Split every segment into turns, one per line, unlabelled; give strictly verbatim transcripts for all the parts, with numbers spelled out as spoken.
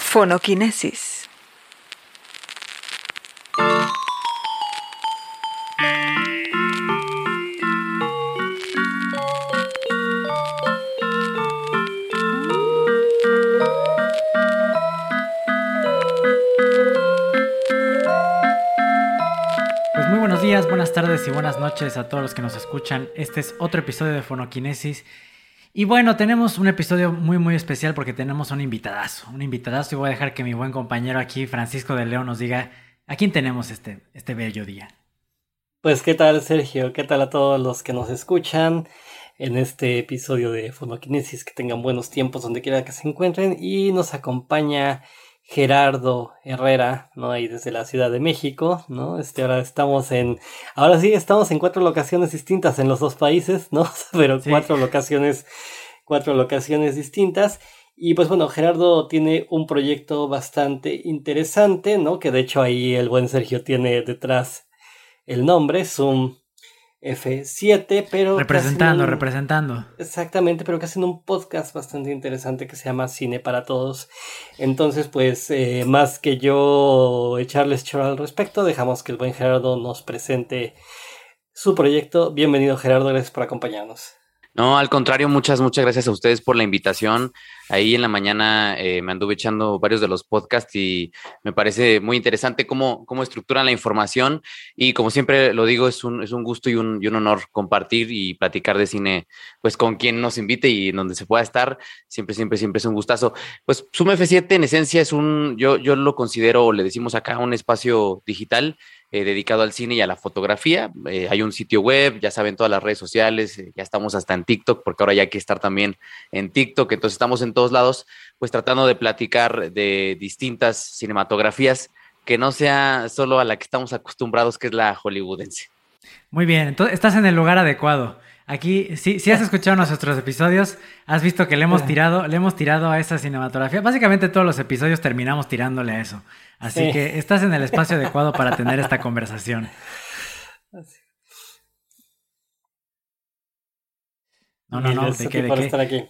Fonoquinesis.
Pues muy buenos días, buenas tardes y buenas noches a todos los que nos escuchan. Este es otro episodio de Fonoquinesis. Y bueno, tenemos un episodio muy muy especial porque tenemos un invitadazo, un invitadazo y voy a dejar que mi buen compañero aquí, Francisco de León, nos diga a quién tenemos este, este bello día.
Pues qué tal, Sergio, qué tal a todos los que nos escuchan en este episodio de Fonoquinesis, que tengan buenos tiempos donde quiera que se encuentren, y nos acompaña Gerardo Herrera, ¿no? Ahí desde la Ciudad de México, ¿no? Este, ahora estamos en, ahora sí estamos en cuatro locaciones distintas en los dos países, ¿no? Pero
Sí.
cuatro locaciones, cuatro locaciones distintas. Y pues bueno, Gerardo tiene un proyecto bastante interesante, ¿no? Que de hecho ahí el buen Sergio tiene detrás el nombre, Zoom F siete, pero...
Representando,
un...
representando.
Exactamente, pero que hacen un podcast bastante interesante que se llama Cine para Todos. Entonces, pues, eh, más que yo echarles choro al respecto, dejamos que el buen Gerardo nos presente su proyecto. Bienvenido, Gerardo, gracias por acompañarnos.
No, al contrario, muchas, muchas gracias a ustedes por la invitación. Ahí en la mañana eh, me anduve echando varios de los podcasts y me parece muy interesante cómo, cómo estructuran la información. Y como siempre lo digo, es un, es un gusto y un, y un honor compartir y platicar de cine pues con quien nos invite y donde se pueda estar. Siempre, siempre, siempre es un gustazo. Pues Zoom F siete en esencia es un, yo, yo lo considero, le decimos acá, un espacio digital Eh, dedicado al cine y a la fotografía. Eh, hay un sitio web, ya saben, todas las redes sociales, eh, ya estamos hasta en TikTok, porque ahora ya hay que estar también en TikTok, entonces estamos en todos lados, pues tratando de platicar de distintas cinematografías, que no sea solo a la que estamos acostumbrados, que es la hollywoodense.
Muy bien, entonces estás en el lugar adecuado. Aquí, si, si has escuchado nuestros episodios, has visto que le hemos tirado, le hemos tirado a esa cinematografía. Básicamente todos los episodios terminamos tirándole a eso. Así sí. que estás en el espacio adecuado para tener esta conversación. No, no, no, ¿de qué, de qué?
Estar aquí.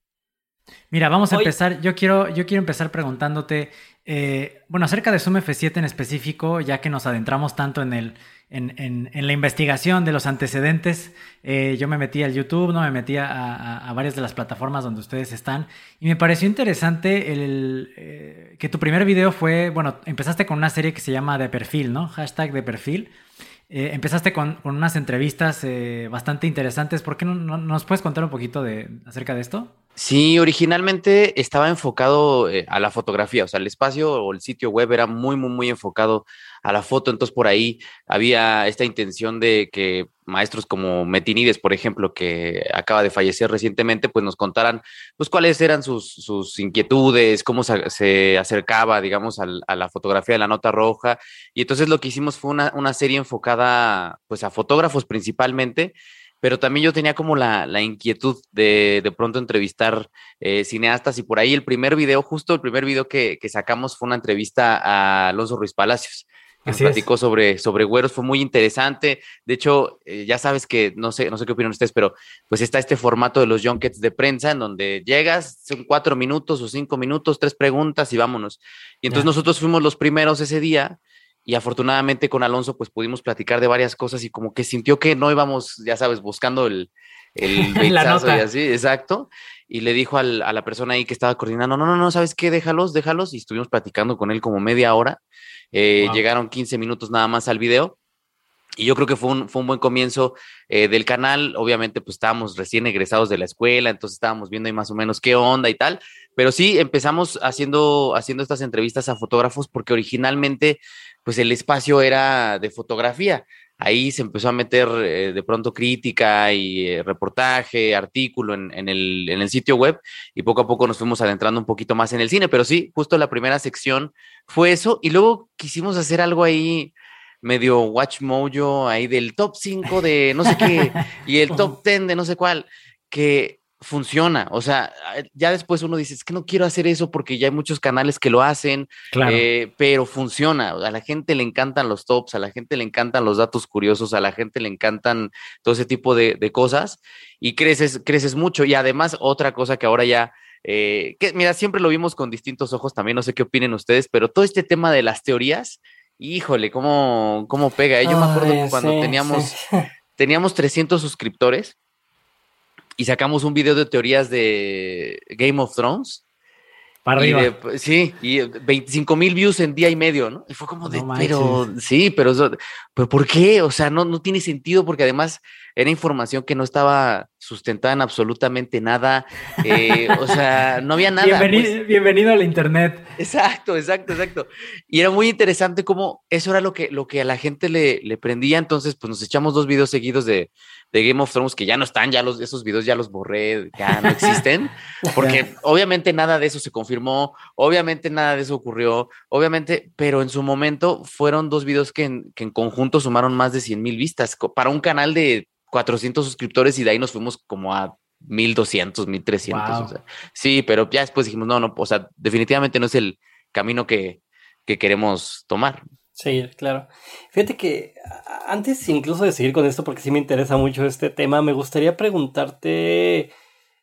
Mira, vamos a
Hoy...
empezar. Yo quiero, yo quiero empezar preguntándote, eh, bueno, acerca de Zoom F siete en específico, ya que nos adentramos tanto en el, en, en, en la investigación de los antecedentes. Eh, yo me metí al YouTube, no me metí a, a, a varias de las plataformas donde ustedes están, y me pareció interesante el, eh, que tu primer video fue, bueno, empezaste con una serie que se llama De Perfil, ¿no? Hashtag De Perfil. Eh, empezaste con, con unas entrevistas eh, bastante interesantes. ¿Por qué no, no nos puedes contar un poquito de, acerca de esto?
Sí, originalmente estaba enfocado eh, a la fotografía, o sea, el espacio o el sitio web era muy, muy, muy enfocado a la foto, entonces por ahí había esta intención de que maestros como Metinides, por ejemplo, que acaba de fallecer recientemente, pues nos contaran pues cuáles eran sus, sus inquietudes, cómo se, se acercaba, digamos, al, a la fotografía de la nota roja, y entonces lo que hicimos fue una, una serie enfocada pues a fotógrafos principalmente, pero también yo tenía como la, la inquietud de de pronto entrevistar eh, cineastas, y por ahí el primer video, justo el primer video que, que sacamos fue una entrevista a Alonso Ruiz Palacios, que
Así
nos platicó
es.
sobre, sobre güeros, fue muy interesante. De hecho, eh, ya sabes que, no sé, no sé qué opinan ustedes, pero pues está este formato de los junkets de prensa en donde llegas, son cuatro minutos o cinco minutos, tres preguntas y vámonos. Y entonces yeah. nosotros fuimos los primeros ese día, y afortunadamente con Alonso pues pudimos platicar de varias cosas y como que sintió que no íbamos, ya sabes, buscando el, el beitazo y así, exacto, y le dijo al, a la persona ahí que estaba coordinando, no, no, no, ¿sabes qué? Déjalos, déjalos, y estuvimos platicando con él como media hora, eh, wow. Llegaron quince minutos nada más al video, y yo creo que fue un, fue un buen comienzo eh, del canal. Obviamente pues estábamos recién egresados de la escuela, entonces estábamos viendo ahí más o menos qué onda y tal, pero sí empezamos haciendo, haciendo estas entrevistas a fotógrafos porque originalmente pues el espacio era de fotografía. Ahí se empezó a meter eh, de pronto crítica y eh, reportaje, artículo en, en, el, en el sitio web, y poco a poco nos fuimos adentrando un poquito más en el cine, pero sí, justo la primera sección fue eso, y luego quisimos hacer algo ahí medio Watch Mojo, ahí del top cinco de no sé qué, y el top diez de no sé cuál, que funciona. O sea, ya después uno dice, es que no quiero hacer eso porque ya hay muchos canales que lo hacen,
claro.
eh, pero funciona. A la gente le encantan los tops, a la gente le encantan los datos curiosos, a la gente le encantan todo ese tipo de, de cosas, y creces, creces mucho. Y además, otra cosa que ahora ya Eh, que, mira, siempre lo vimos con distintos ojos, también no sé qué opinen ustedes, pero todo este tema de las teorías, híjole, cómo, cómo pega. ¿eh? Yo me acuerdo que
Ay,
cuando
sí,
teníamos,
sí.
teníamos trescientos suscriptores y sacamos un video de teorías de Game of Thrones.
Para
Y
arriba.
de, sí, y veinticinco mil views en día y medio, ¿no? Y fue como de,
No
pero,
manches.
sí, pero, eso- pero ¿por qué? O sea, no, no tiene sentido porque además era información que no estaba sustentada en absolutamente nada. eh, o sea, no había nada, pues.
Bienvenido, bienvenido a la internet.
Exacto, exacto, exacto. Y era muy interesante cómo eso era lo que, lo que a la gente le, le prendía. Entonces, pues nos echamos dos videos seguidos de, de Game of Thrones que ya no están, ya los, esos videos ya los borré, ya no existen,
Ya.
porque obviamente nada de eso se confirmó, obviamente nada de eso ocurrió, obviamente, pero en su momento fueron dos videos que en, que en conjunto sumaron más de cien mil vistas para un canal de cuatrocientos suscriptores y de ahí nos fuimos como a mil doscientos, mil trescientos, o
Wow.
sea. Sí, pero ya después dijimos, no, no, o sea, definitivamente no es el camino que, que queremos tomar.
Sí, claro. Fíjate que a- antes incluso de seguir con esto, porque sí me interesa mucho este tema, me gustaría preguntarte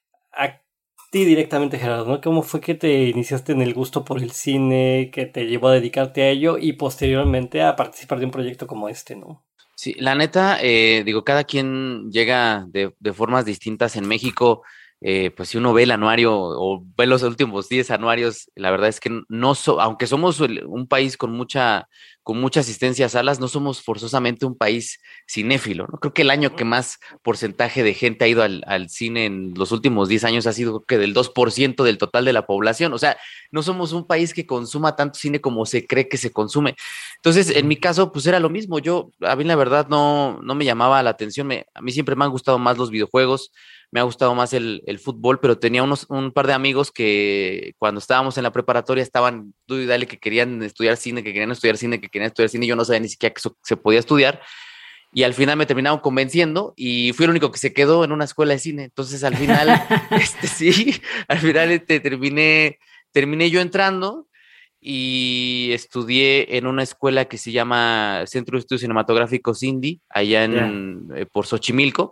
a ti directamente, Gerardo, ¿no? ¿Cómo fue que te iniciaste en el gusto por el cine, que te llevó a dedicarte a ello y posteriormente a participar de un proyecto como este, ¿no?
Sí, la neta, eh, digo, cada quien llega de, de formas distintas en México. Eh, pues si uno ve el anuario o ve los últimos diez anuarios, la verdad es que no, so, aunque somos el- un país con mucha, con mucha asistencia a salas, no somos forzosamente un país cinéfilo, ¿no? Creo que el año que más porcentaje de gente ha ido al, al cine en los últimos diez años ha sido creo que del dos por ciento del total de la población. O sea, no somos un país que consuma tanto cine como se cree que se consume. Entonces, en mi caso, pues era lo mismo. Yo, a mí la verdad no, no me llamaba la atención. Me, a mí siempre me han gustado más los videojuegos, me ha gustado más el, el fútbol, pero tenía unos, un par de amigos que cuando estábamos en la preparatoria estaban, tú y dale, que querían estudiar cine, que querían estudiar cine, que querían estudiar cine. Y yo no sabía ni siquiera que eso se podía estudiar. Y al final me terminaron convenciendo y fui el único que se quedó en una escuela de cine. Entonces, al final, este sí, al final este, terminé, terminé yo entrando y estudié en una escuela que se llama Centro de Estudios Cinematográficos Indy, allá
Ya.
en, eh, por Xochimilco.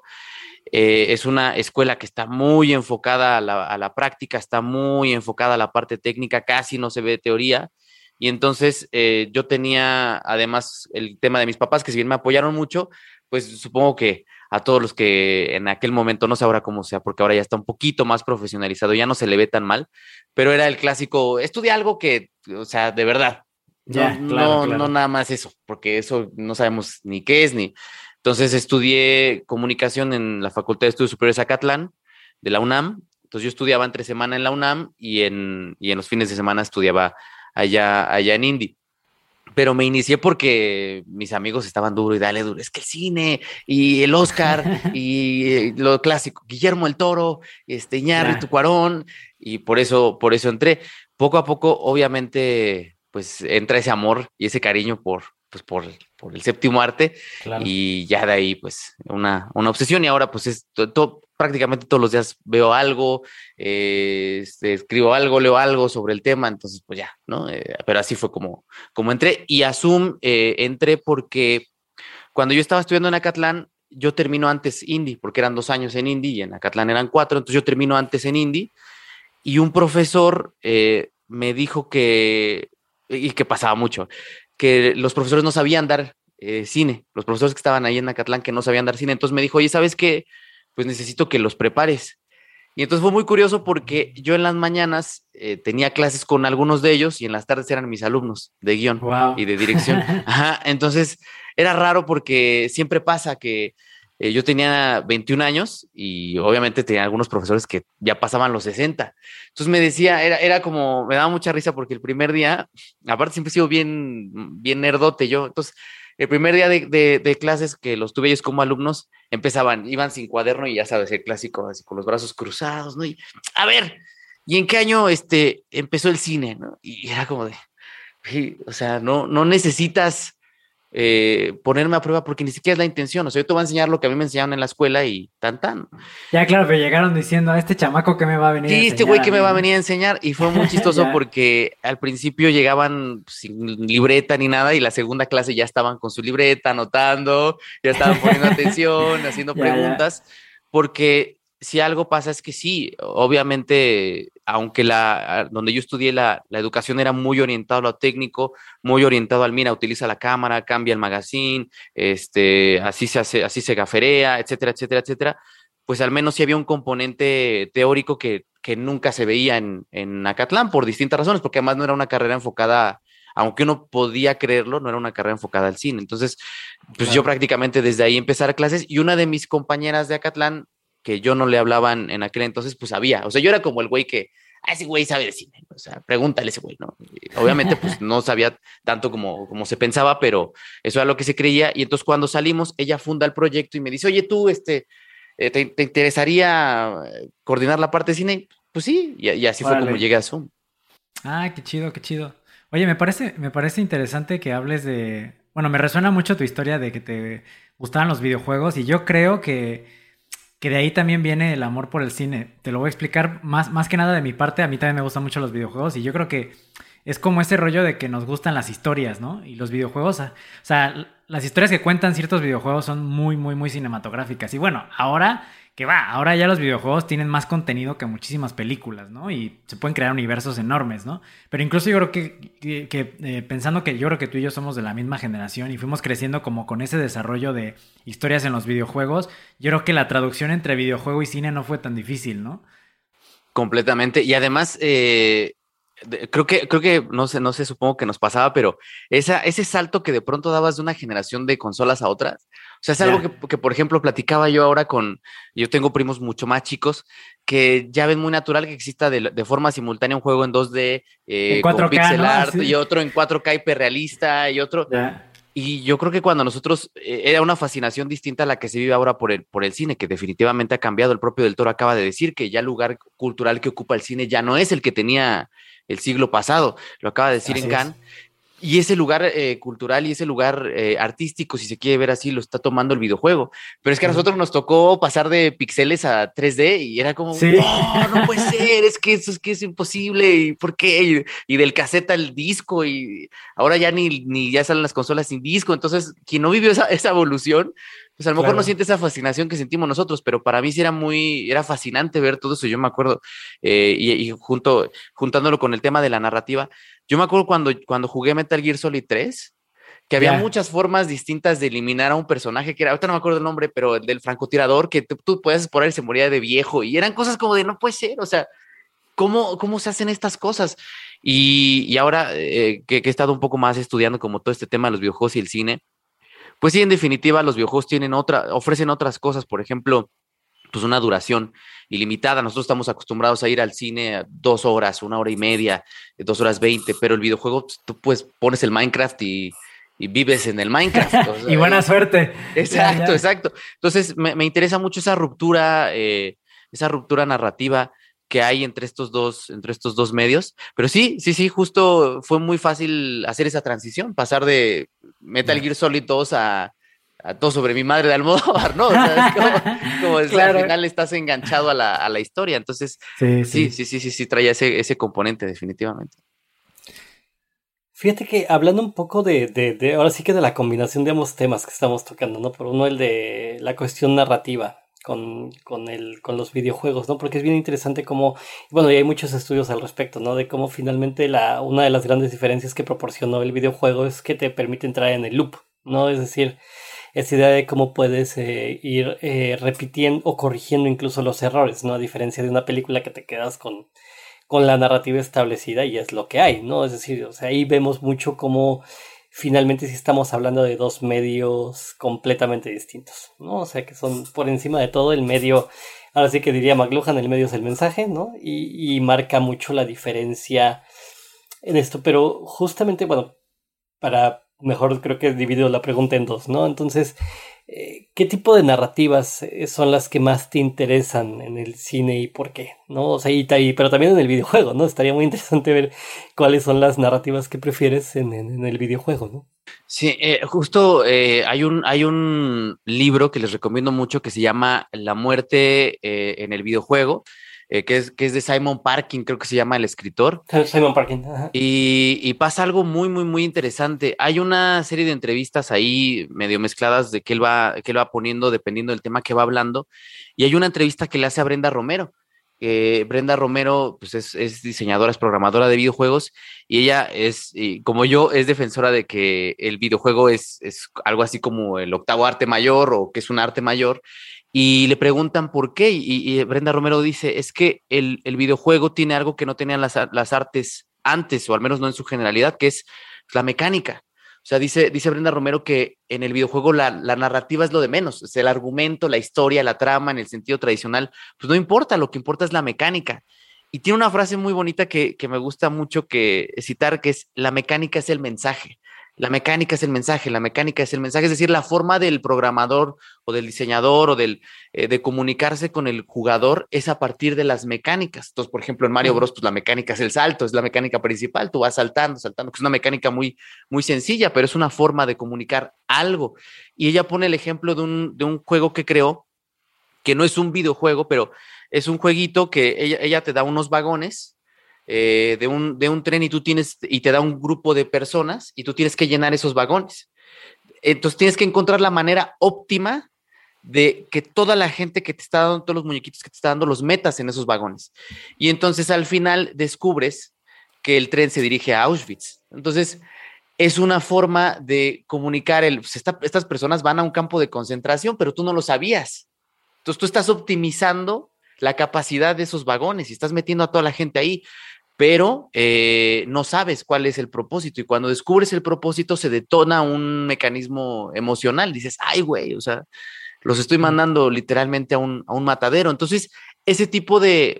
Eh, es una escuela que está muy enfocada a la, a la práctica, está muy enfocada a la parte técnica, casi no se ve teoría. Y entonces eh, yo tenía además el tema de mis papás, que si bien me apoyaron mucho, pues supongo que a todos los que en aquel momento, no sé ahora cómo sea, porque ahora ya está un poquito más profesionalizado, ya no se le ve tan mal, pero era el clásico, estudia algo que, o sea, de verdad, no,
Ya, claro,
no, no
claro.
nada más eso, porque eso no sabemos ni qué es, ni... Entonces estudié comunicación en la Facultad de Estudios Superiores Acatlán de la UNAM. Entonces yo estudiaba entre semana en la UNAM y en, y en los fines de semana estudiaba allá, allá en Indy. Pero me inicié porque mis amigos estaban duro y dale duro. Es que el cine y el Oscar y eh, lo clásico, Guillermo el Toro, este Iñárritu,
Ya.
Cuarón, y por eso, por eso entré. Poco a poco, obviamente, pues entra ese amor y ese cariño por, pues, por, por el séptimo arte
Claro.
y ya de ahí, pues, una, una obsesión. Y ahora, pues, es to- to- prácticamente todos los días veo algo, eh, este, escribo algo, leo algo sobre el tema, entonces, pues ya, ¿no? Eh, pero así fue como como entré. Y a Zoom eh, entré porque cuando yo estaba estudiando en Acatlán, yo termino antes Indy, porque eran dos años en Indy y en Acatlán eran cuatro, entonces yo termino antes en Indy y un profesor eh, me dijo que, y que pasaba mucho, que los profesores no sabían dar eh, cine, los profesores que estaban ahí en Acatlán que no sabían dar cine, entonces me dijo, oye, ¿sabes qué? Pues necesito que los prepares. Y entonces fue muy curioso porque yo en las mañanas eh, tenía clases con algunos de ellos y en las tardes eran mis alumnos de guión y
Wow.
de dirección. Ajá, entonces era raro porque siempre pasa que eh, yo tenía veintiún años y obviamente tenía algunos profesores que ya pasaban los sesenta. Entonces me decía, era, era como, me daba mucha risa porque el primer día, aparte siempre he sido bien, bien nerdote yo, entonces el primer día de, de, de clases que los tuve ellos como alumnos, empezaban, iban sin cuaderno y ya sabes, el clásico, así con los brazos cruzados, ¿no? Y, a ver, ¿y en qué año este, empezó el cine, ¿no? Y era como de, "Hey, o sea, no, no necesitas eh, ponerme a prueba porque ni siquiera es la intención, o sea, yo te voy a enseñar lo que a mí me enseñaron en la escuela y tan tan.
Ya, claro, pero llegaron diciendo, a este chamaco que me va a venir a
Sí, este
enseñar
güey
a
que me
mí,
va a
¿no?
venir a enseñar y fue muy chistoso
Ya,
porque al principio llegaban sin libreta ni nada y la segunda clase ya estaban con su libreta anotando, ya estaban poniendo atención, haciendo
ya, ya.
preguntas, porque si algo pasa es que sí, obviamente, aunque la, donde yo estudié la, la educación era muy orientada a lo técnico, muy orientado al, mira, utiliza la cámara, cambia el magazine, este, así se hace, así se gaferea, etcétera, etcétera, etcétera, pues al menos sí había un componente teórico que, que nunca se veía en, en Acatlán por distintas razones, porque además no era una carrera enfocada, aunque uno podía creerlo, no era una carrera enfocada al cine. Entonces, pues claro, yo prácticamente desde ahí empecé a dar clases y una de mis compañeras de Acatlán, que yo no le hablaba en aquel entonces, pues sabía. O sea, yo era como el güey que, ah, ese güey sabe de cine. O sea, pregúntale a ese güey, ¿no? Y obviamente, pues no sabía tanto como, como se pensaba, pero eso era lo que se creía. Y entonces cuando salimos, ella funda el proyecto y me dice, oye, tú, este, ¿te, te interesaría coordinar la parte de cine? Pues sí, y, y así vale. Fue como llegué a Zoom.
Ah, qué chido, qué chido. Oye, me parece, me parece interesante que hables de... Bueno, me resuena mucho tu historia de que te gustaban los videojuegos y yo creo que... que de ahí también viene el amor por el cine. Te lo voy a explicar más, más que nada de mi parte. A mí también me gustan mucho los videojuegos y yo creo que es como ese rollo de que nos gustan las historias, ¿no? Y los videojuegos, o sea, las historias que cuentan ciertos videojuegos son muy, muy, muy cinematográficas. Y bueno, ahora que va, ahora ya los videojuegos tienen más contenido que muchísimas películas, ¿no? Y se pueden crear universos enormes, ¿no? Pero incluso yo creo que, que, que eh, pensando que yo creo que tú y yo somos de la misma generación y fuimos creciendo como con ese desarrollo de historias en los videojuegos, yo creo que la traducción entre videojuego y cine no fue tan difícil, ¿no?
Completamente. Y además, eh, creo que, creo que, no sé, no sé, supongo que nos pasaba, pero esa, ese salto que de pronto dabas de una generación de consolas a otras, o sea, es yeah. algo que, que, por ejemplo, platicaba yo ahora con, yo tengo primos mucho más chicos, que ya ven muy natural que exista de, de forma simultánea un juego en dos D, eh, con pixel ¿no? art, sí. Y otro en cuatro K hiperrealista, y otro... Yeah. Y yo creo que cuando nosotros, eh, era una fascinación distinta a la que se vive ahora por el, por el cine, que definitivamente ha cambiado. El propio Del Toro acaba de decir que ya el lugar cultural que ocupa el cine ya no es el que tenía el siglo pasado, lo acaba de decir Así en Cannes. Y ese lugar eh, cultural y ese lugar eh, artístico, si se quiere ver así, lo está tomando el videojuego. Pero es que a nosotros nos tocó pasar de píxeles a tres D y era como, sí. no, no puede ser, es que eso es que es imposible, ¿y por qué? Y, y del cassette al disco, y ahora ya ni, ni ya salen las consolas sin disco. Entonces, quien no vivió esa, esa evolución, pues a lo mejor claro. no siente esa fascinación que sentimos nosotros, pero para mí sí era muy, era fascinante ver todo eso. Yo me acuerdo, eh, y, y junto, juntándolo con el tema de la narrativa, yo me acuerdo cuando, cuando jugué Metal Gear Solid tres, que había yeah. muchas formas distintas de eliminar a un personaje, que era, ahorita no me acuerdo el nombre, pero el del francotirador, que tú, tú podías por él, se moría de viejo, y eran cosas como de, no puede ser, o sea, ¿cómo, cómo se hacen estas cosas? Y, y ahora eh, que, que he estado un poco más estudiando como todo este tema de los videojuegos y el cine, pues sí, en definitiva, los videojuegos tienen otra, ofrecen otras cosas, por ejemplo, pues una duración ilimitada. Nosotros estamos acostumbrados a ir al cine dos horas, una hora y media, dos horas veinte, pero el videojuego, pues, tú pues pones el Minecraft y, y vives en el Minecraft. O sea,
y buena suerte.
Exacto, ya, ya. exacto. Entonces, me, me interesa mucho esa ruptura, eh, esa ruptura narrativa que hay entre estos dos, entre estos dos medios. Pero sí, sí, sí, justo fue muy fácil hacer esa transición, pasar de Metal Gear Solid dos a, a Todo sobre mi madre de Almodóvar, ¿no? O sea, es como, como es, claro. Al final estás enganchado a la, a la historia. Entonces, sí, sí, sí, sí, sí, sí, sí traía ese, ese componente, definitivamente.
Fíjate que hablando un poco de, de, de, ahora sí que de la combinación de ambos temas que estamos tocando, ¿no? Por uno, el de la cuestión narrativa. Con, con, el, con los videojuegos, ¿no? Porque es bien interesante cómo, bueno, y hay muchos estudios al respecto, ¿no? De cómo finalmente la, una de las grandes diferencias que proporcionó el videojuego es que te permite entrar en el loop, ¿no? Es decir, esa idea de cómo puedes eh, ir eh, repitiendo o corrigiendo incluso los errores, ¿no? A diferencia de una película que te quedas con, con la narrativa establecida y es lo que hay, ¿no? Es decir, o sea, ahí vemos mucho cómo finalmente sí estamos hablando de dos medios completamente distintos, ¿no? O sea, que son por encima de todo el medio, ahora sí que diría McLuhan, el medio es el mensaje, ¿no? Y, y marca mucho la diferencia en esto, pero justamente, bueno, para mejor creo que divido la pregunta en dos, ¿no? Entonces, eh, ¿qué tipo de narrativas son las que más te interesan en el cine y por qué? ¿No? O sea, y, y, pero también en el videojuego, ¿no? Estaría muy interesante ver cuáles son las narrativas que prefieres en, en, en el videojuego, ¿no?
Sí, eh, justo eh, hay, un, hay un libro que les recomiendo mucho que se llama La muerte eh, en el videojuego, eh, que, es, que es de Simon Parkin, creo que se llama el escritor.
Simon Parkin. Ajá.
Y, y pasa algo muy, muy, muy interesante. Hay una serie de entrevistas ahí medio mezcladas de que él va, que él va poniendo dependiendo del tema que va hablando. Y hay una entrevista que le hace a Brenda Romero. Eh, Brenda Romero pues es, es diseñadora, es programadora de videojuegos y ella es, y como yo, es defensora de que el videojuego es, es algo así como el octavo arte mayor o que es un arte mayor. Y le preguntan por qué, y, y Brenda Romero dice, es que el, el videojuego tiene algo que no tenían las, las artes antes, o al menos no en su generalidad, que es la mecánica. O sea, dice, dice Brenda Romero que en el videojuego la, la narrativa es lo de menos, es el argumento, la historia, la trama, en el sentido tradicional, pues no importa, lo que importa es la mecánica. Y tiene una frase muy bonita que, que me gusta mucho que citar, que es, la mecánica es el mensaje. La mecánica es el mensaje, la mecánica es el mensaje, es decir, la forma del programador o del diseñador o del, eh, de comunicarse con el jugador es a partir de las mecánicas. Entonces, por ejemplo, en Mario Bros, pues la mecánica es el salto, es la mecánica principal, tú vas saltando, saltando, que es una mecánica muy, muy sencilla, pero es una forma de comunicar algo. Y ella pone el ejemplo de un, de un juego que creó, que no es un videojuego, pero es un jueguito que ella, ella te da unos vagones, Eh, de, un, de un tren y tú tienes, y te da un grupo de personas y tú tienes que llenar esos vagones. Entonces tienes que encontrar la manera óptima de que toda la gente que te está dando, todos los muñequitos que te está dando, los metas en esos vagones. Y entonces al final descubres que el tren se dirige a Auschwitz. Entonces es una forma de comunicar, el, pues esta, estas personas van a un campo de concentración, pero tú no lo sabías. Entonces tú estás optimizando la capacidad de esos vagones y estás metiendo a toda la gente ahí, pero eh, no sabes cuál es el propósito, y cuando descubres el propósito se detona un mecanismo emocional, dices, ay güey, o sea, los estoy mandando literalmente a un, a un matadero. Entonces ese tipo de,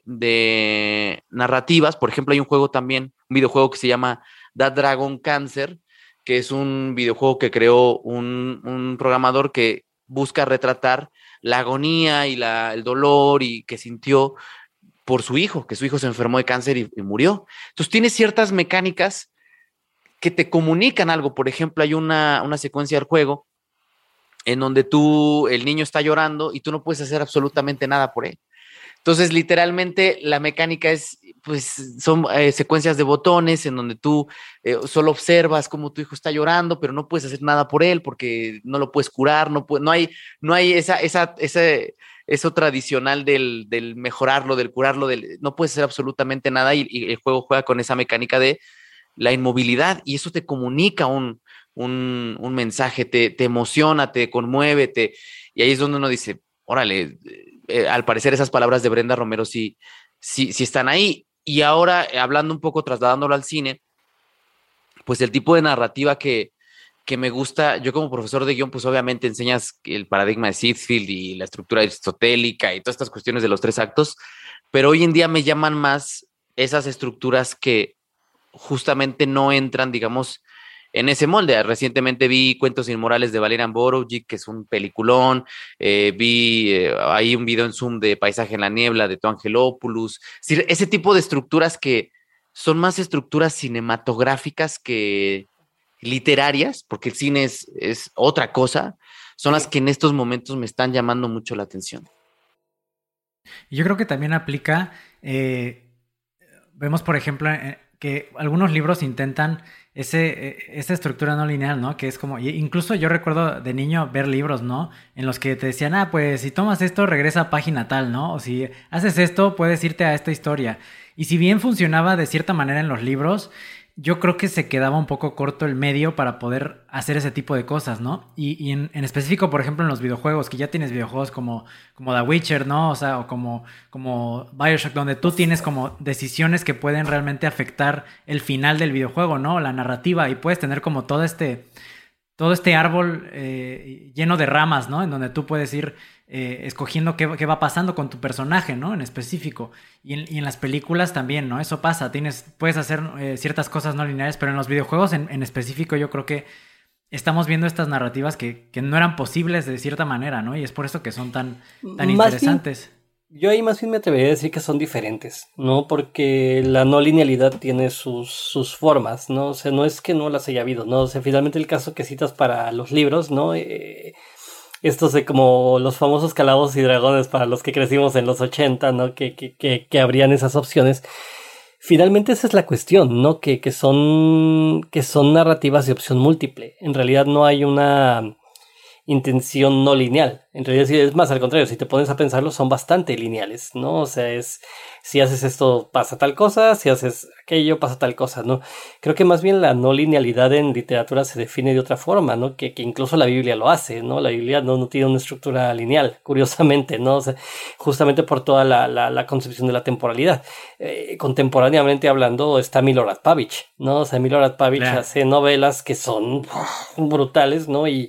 de narrativas, por ejemplo, hay un juego también, un videojuego que se llama That Dragon Cancer, que es un videojuego que creó un, un programador que busca retratar la agonía y la, el dolor y que sintió por su hijo, que su hijo se enfermó de cáncer y, y murió. Entonces tiene ciertas mecánicas que te comunican algo. Por ejemplo, hay una, una secuencia del juego en donde tú, el niño está llorando y tú no puedes hacer absolutamente nada por él. Entonces, literalmente, la mecánica es, pues, son eh, secuencias de botones en donde tú eh, solo observas cómo tu hijo está llorando, pero no puedes hacer nada por él porque no lo puedes curar, no, puede, no hay, no hay esa, esa, ese, eso tradicional del, del mejorarlo, del curarlo, del, no puedes hacer absolutamente nada y, y el juego juega con esa mecánica de la inmovilidad y eso te comunica un, un, un mensaje, te, te emociona, te conmueve, te, y ahí es donde uno dice, órale, eh, al parecer esas palabras de Brenda Romero sí, sí, sí están ahí. Y ahora, eh, hablando un poco, trasladándolo al cine, pues el tipo de narrativa que, que me gusta, yo como profesor de guión, pues obviamente enseñas el paradigma de Sitfield y la estructura aristotélica y todas estas cuestiones de los tres actos, pero hoy en día me llaman más esas estructuras que justamente no entran, digamos, en ese molde. Recientemente vi Cuentos Inmorales de Valerian Borowczyk, que es un peliculón. Eh, vi eh, ahí un video en Zoom de Paisaje en la Niebla de Tom Angelopoulos. Es decir, ese tipo de estructuras que son más estructuras cinematográficas que literarias, porque el cine es, es otra cosa, son las que en estos momentos me están llamando mucho la atención.
Yo creo que también aplica, eh, vemos por ejemplo eh, que algunos libros intentan ese, esa estructura no lineal, ¿no? Que es como, incluso yo recuerdo de niño ver libros, ¿no? En los que te decían, ah, pues si tomas esto regresa a página tal, ¿no? O si haces esto puedes irte a esta historia. Y si bien funcionaba de cierta manera en los libros, yo creo que se quedaba un poco corto el medio para poder hacer ese tipo de cosas, ¿no? Y, y en, en específico, por ejemplo, en los videojuegos, que ya tienes videojuegos como, como The Witcher, ¿no? O sea, o como, como BioShock, donde tú tienes como decisiones que pueden realmente afectar el final del videojuego, ¿no? La narrativa, y puedes tener como todo este, todo este árbol eh, lleno de ramas, ¿no? En donde tú puedes ir eh, escogiendo qué, qué va pasando con tu personaje, ¿no? En específico. Y en, y en las películas también, ¿no? Eso pasa. Tienes, puedes hacer eh, ciertas cosas no lineales, pero en los videojuegos en, en específico yo creo que estamos viendo estas narrativas que, que no eran posibles de cierta manera, ¿no? Y es por eso que son tan, tan interesantes.
Bien, yo ahí más bien me atrevería a decir que son diferentes, ¿no? Porque la no linealidad tiene sus, sus formas, ¿no? O sea, no es que no las haya habido, ¿no? O sea, finalmente el caso que citas para los libros, ¿no? Eh, estos de como los famosos calabozos y dragones para los que crecimos en los ochenta, ¿no? Que, que, que, que abrían esas opciones. Finalmente esa es la cuestión, ¿no? Que, que son, que son narrativas de opción múltiple. En realidad no hay una intención no lineal. En realidad es más al contrario, si te pones a pensarlo son bastante lineales, ¿no? O sea, es si haces esto pasa tal cosa, si haces aquello pasa tal cosa, ¿no? Creo que más bien la no linealidad en literatura se define de otra forma, ¿no? Que, que incluso la Biblia lo hace, ¿no? La Biblia no, no tiene una estructura lineal, curiosamente, ¿no? O sea, justamente por toda la, la, la concepción de la temporalidad. Eh, contemporáneamente hablando está Milorad Pavich, ¿no? O sea, Milorad Pavich yeah. hace novelas que son uf, brutales, ¿no? Y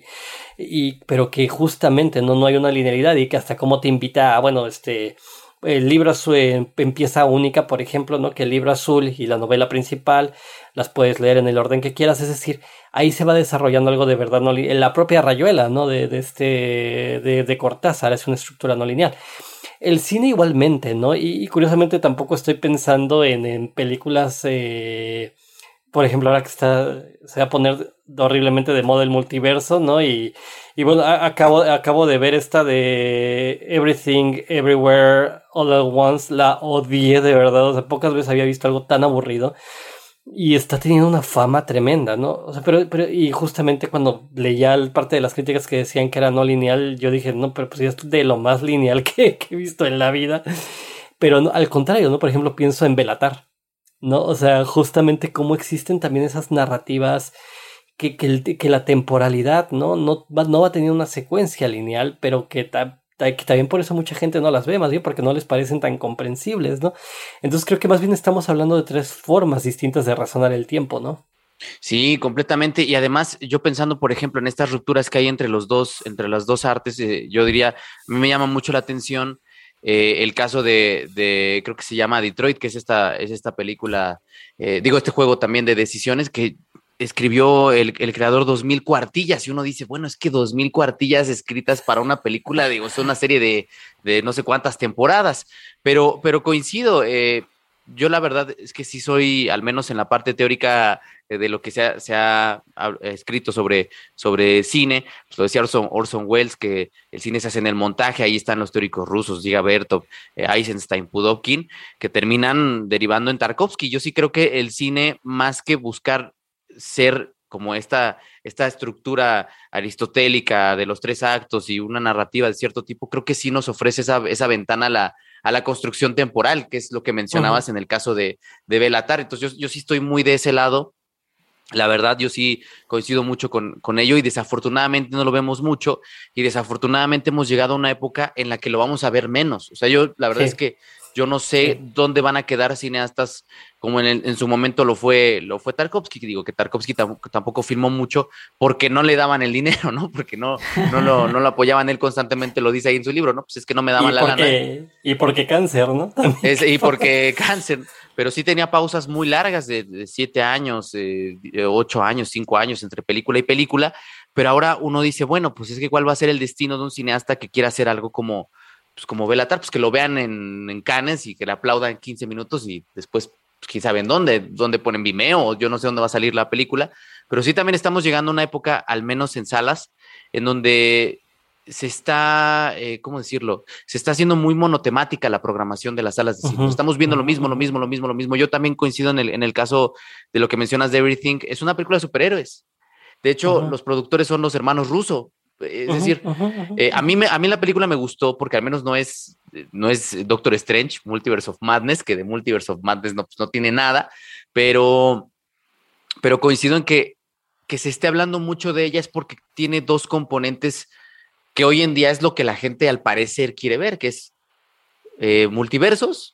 Y, pero que justamente no, no hay una linealidad y que hasta como te invita a, bueno, este, el libro azul eh, empieza única, por ejemplo, ¿no? Que el libro azul y la novela principal las puedes leer en el orden que quieras, es decir, ahí se va desarrollando algo de verdad, no li- la propia Rayuela, ¿no? De, de este, de, de Cortázar es una estructura no lineal. El cine igualmente, ¿no? Y, y curiosamente tampoco estoy pensando en, en películas, eh, por ejemplo, ahora que está, se va a poner horriblemente de moda el multiverso, ¿no? Y, y bueno, a, acabo, acabo de ver esta de Everything, Everywhere, All at Once, la odié de verdad, o sea, pocas veces había visto algo tan aburrido. Y está teniendo una fama tremenda, ¿no? O sea, pero, pero y justamente cuando leía parte de las críticas que decían que era no lineal, yo dije, no, pero pues ya es de lo más lineal que, que he visto en la vida. Pero no, al contrario, ¿no? Por ejemplo, pienso en Belatar, ¿no? O sea, justamente cómo existen también esas narrativas que, que, el, que la temporalidad, ¿no? No va, no va a tener una secuencia lineal, pero que, ta, ta, que también por eso mucha gente no las ve, más bien porque no les parecen tan comprensibles, ¿no? Entonces creo que más bien estamos hablando de tres formas distintas de razonar el tiempo, ¿no?
Sí, completamente. Y además, yo pensando, por ejemplo, en estas rupturas que hay entre los dos, entre las dos artes, eh, yo diría, a mí me llama mucho la atención eh, el caso de, de, creo que se llama Detroit, que es esta, es esta película, eh, digo, este juego también de decisiones que escribió el, el creador dos mil cuartillas y uno dice, bueno, es que dos mil cuartillas escritas para una película, digo, es una serie de, de no sé cuántas temporadas, pero, pero coincido, eh, yo la verdad es que sí soy, al menos en la parte teórica de lo que se ha, se ha escrito sobre, sobre cine, pues lo decía Orson, Orson Welles, que el cine se hace en el montaje, ahí están los teóricos rusos, Giga Bertov, eh, Eisenstein, Pudovkin, que terminan derivando en Tarkovsky. Yo sí creo que el cine, más que buscar ser como esta, esta estructura aristotélica de los tres actos y una narrativa de cierto tipo, creo que sí nos ofrece esa, esa ventana a la, a la construcción temporal, que es lo que mencionabas uh-huh. en el caso de, de Belatar. Entonces yo, yo sí estoy muy de ese lado. La verdad, yo sí coincido mucho con, con ello y desafortunadamente no lo vemos mucho y desafortunadamente hemos llegado a una época en la que lo vamos a ver menos. O sea, yo la verdad sí. es que yo no sé sí. dónde van a quedar cineastas como en, el, en su momento lo fue, lo fue Tarkovsky. Digo que Tarkovsky tampoco, tampoco filmó mucho porque no le daban el dinero, ¿no? Porque no, no, lo, no lo apoyaban, él constantemente lo dice ahí en su libro, ¿no? Pues es que no me daban la
porque,
lana.
Y porque cáncer, ¿no?
Es, y porque cáncer. Pero sí tenía pausas muy largas de, de siete años, eh, ocho años, cinco años entre película y película, pero ahora uno dice, bueno, pues es que cuál va a ser el destino de un cineasta que quiera hacer algo como, pues como Belatar, pues que lo vean en, en Cannes y que le aplaudan quince minutos y después, pues quién sabe en dónde, dónde ponen Vimeo, o yo no sé dónde va a salir la película, pero sí también estamos llegando a una época, al menos en salas, en donde se está, eh, ¿cómo decirlo? Se está haciendo muy monotemática la programación de las salas de cine. Uh-huh. Estamos viendo lo mismo, lo mismo, lo mismo, lo mismo. Yo también coincido en el, en el caso de lo que mencionas de Everything. Es una película de superhéroes. De hecho, uh-huh. los productores son los hermanos Russo. Es uh-huh, decir, uh-huh, uh-huh. Eh, a, mí me, a mí la película me gustó porque al menos no es, no es Doctor Strange, Multiverse of Madness, que de Multiverse of Madness no, pues no tiene nada, pero, pero coincido en que, que se esté hablando mucho de ella es porque tiene dos componentes que hoy en día es lo que la gente al parecer quiere ver, que es eh, multiversos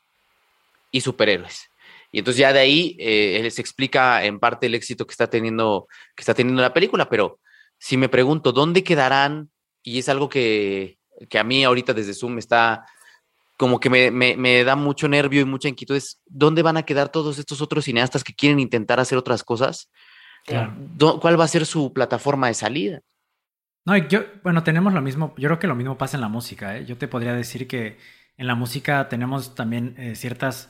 y superhéroes. Y entonces ya de ahí eh, se explica en parte el éxito que está teniendo, que está teniendo la película, pero si me pregunto, ¿dónde quedarán? Y es algo que, que a mí ahorita desde Zoom está como que me, me, me da mucho nervio y mucha inquietud, es ¿dónde van a quedar todos estos otros cineastas que quieren intentar hacer otras cosas? Claro. ¿Cuál va a ser su plataforma de salida?
No, yo, bueno, tenemos lo mismo, yo creo que lo mismo pasa en la música, ¿eh? Yo te podría decir que en la música tenemos también eh, ciertas,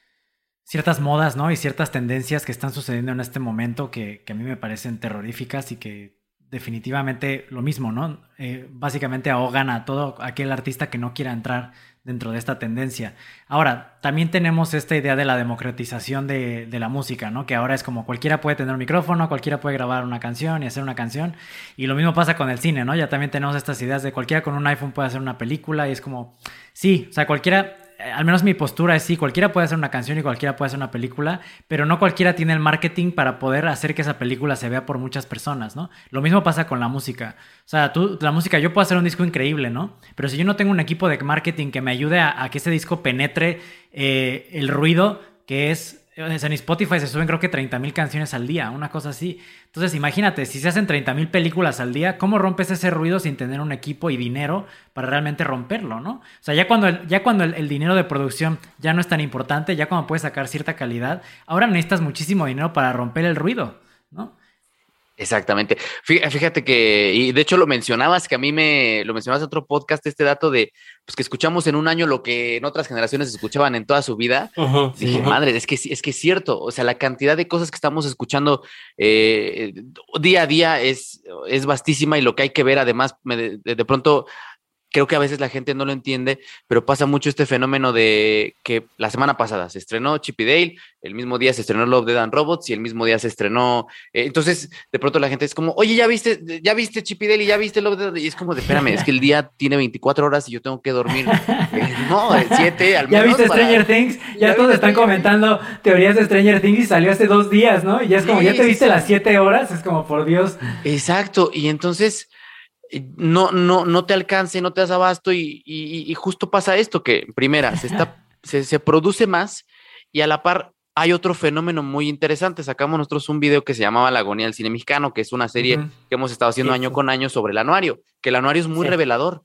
ciertas modas, ¿no? Y ciertas tendencias que están sucediendo en este momento que, que a mí me parecen terroríficas y que definitivamente lo mismo, ¿no? Eh, básicamente ahogan a todo aquel artista que no quiera entrar dentro de esta tendencia. Ahora, también tenemos esta idea de la democratización de, de la música, ¿no? Que ahora es como cualquiera puede tener un micrófono, cualquiera puede grabar una canción y hacer una canción. Y lo mismo pasa con el cine, ¿no? Ya también tenemos estas ideas de cualquiera con un iPhone puede hacer una película y es como, sí, o sea, cualquiera... Al menos mi postura es sí, cualquiera puede hacer una canción y cualquiera puede hacer una película, pero no cualquiera tiene el marketing para poder hacer que esa película se vea por muchas personas, ¿no? Lo mismo pasa con la música. O sea, tú, la música, yo puedo hacer un disco increíble, ¿no? Pero si yo no tengo un equipo de marketing que me ayude a, a que ese disco penetre eh, el ruido que es... En Spotify se suben creo que treinta mil canciones al día, una cosa así. Entonces imagínate, si se hacen treinta mil películas al día, ¿cómo rompes ese ruido sin tener un equipo y dinero para realmente romperlo, ¿no? O sea, ya cuando el, ya cuando el, el dinero de producción ya no es tan importante, ya cuando puedes sacar cierta calidad, ahora necesitas muchísimo dinero para romper el ruido, ¿no?
Exactamente. Fíjate que, y de hecho lo mencionabas, que a mí me, lo mencionabas en otro podcast, este dato de, pues que escuchamos en un año lo que en otras generaciones escuchaban en toda su vida. Uh-huh, Dije, uh-huh. madre, es que, es que es cierto, o sea, la cantidad de cosas que estamos escuchando eh, día a día es, es vastísima y lo que hay que ver, además, me, de, de pronto... Creo que a veces la gente no lo entiende, pero pasa mucho este fenómeno de que la semana pasada se estrenó Chip y Dale, el mismo día se estrenó Love, Death and Robots y el mismo día se estrenó... Eh, entonces, de pronto la gente es como, oye, ¿ya viste ya viste Chip y Dale y ya viste Love, Death? Y es como de, espérame, es que el día tiene veinticuatro horas y yo tengo que dormir. Eh, no, siete al menos.
¿Ya viste
para...
Stranger Things? Ya, ya todos están comentando teorías de Stranger Things y salió hace dos días, ¿no? Y ya es como, sí, ¿ya te viste sí, las siete horas? Es como, por Dios.
Exacto, y entonces... No, no, no te alcance, no te das abasto y, y, y justo pasa esto, que primera, se, está, se, se produce más y a la par hay otro fenómeno muy interesante. Sacamos nosotros un video que se llamaba La agonía del cine mexicano, que es una serie uh-huh. que hemos estado haciendo sí, año sí. con año sobre el anuario, que el anuario es muy sí. revelador.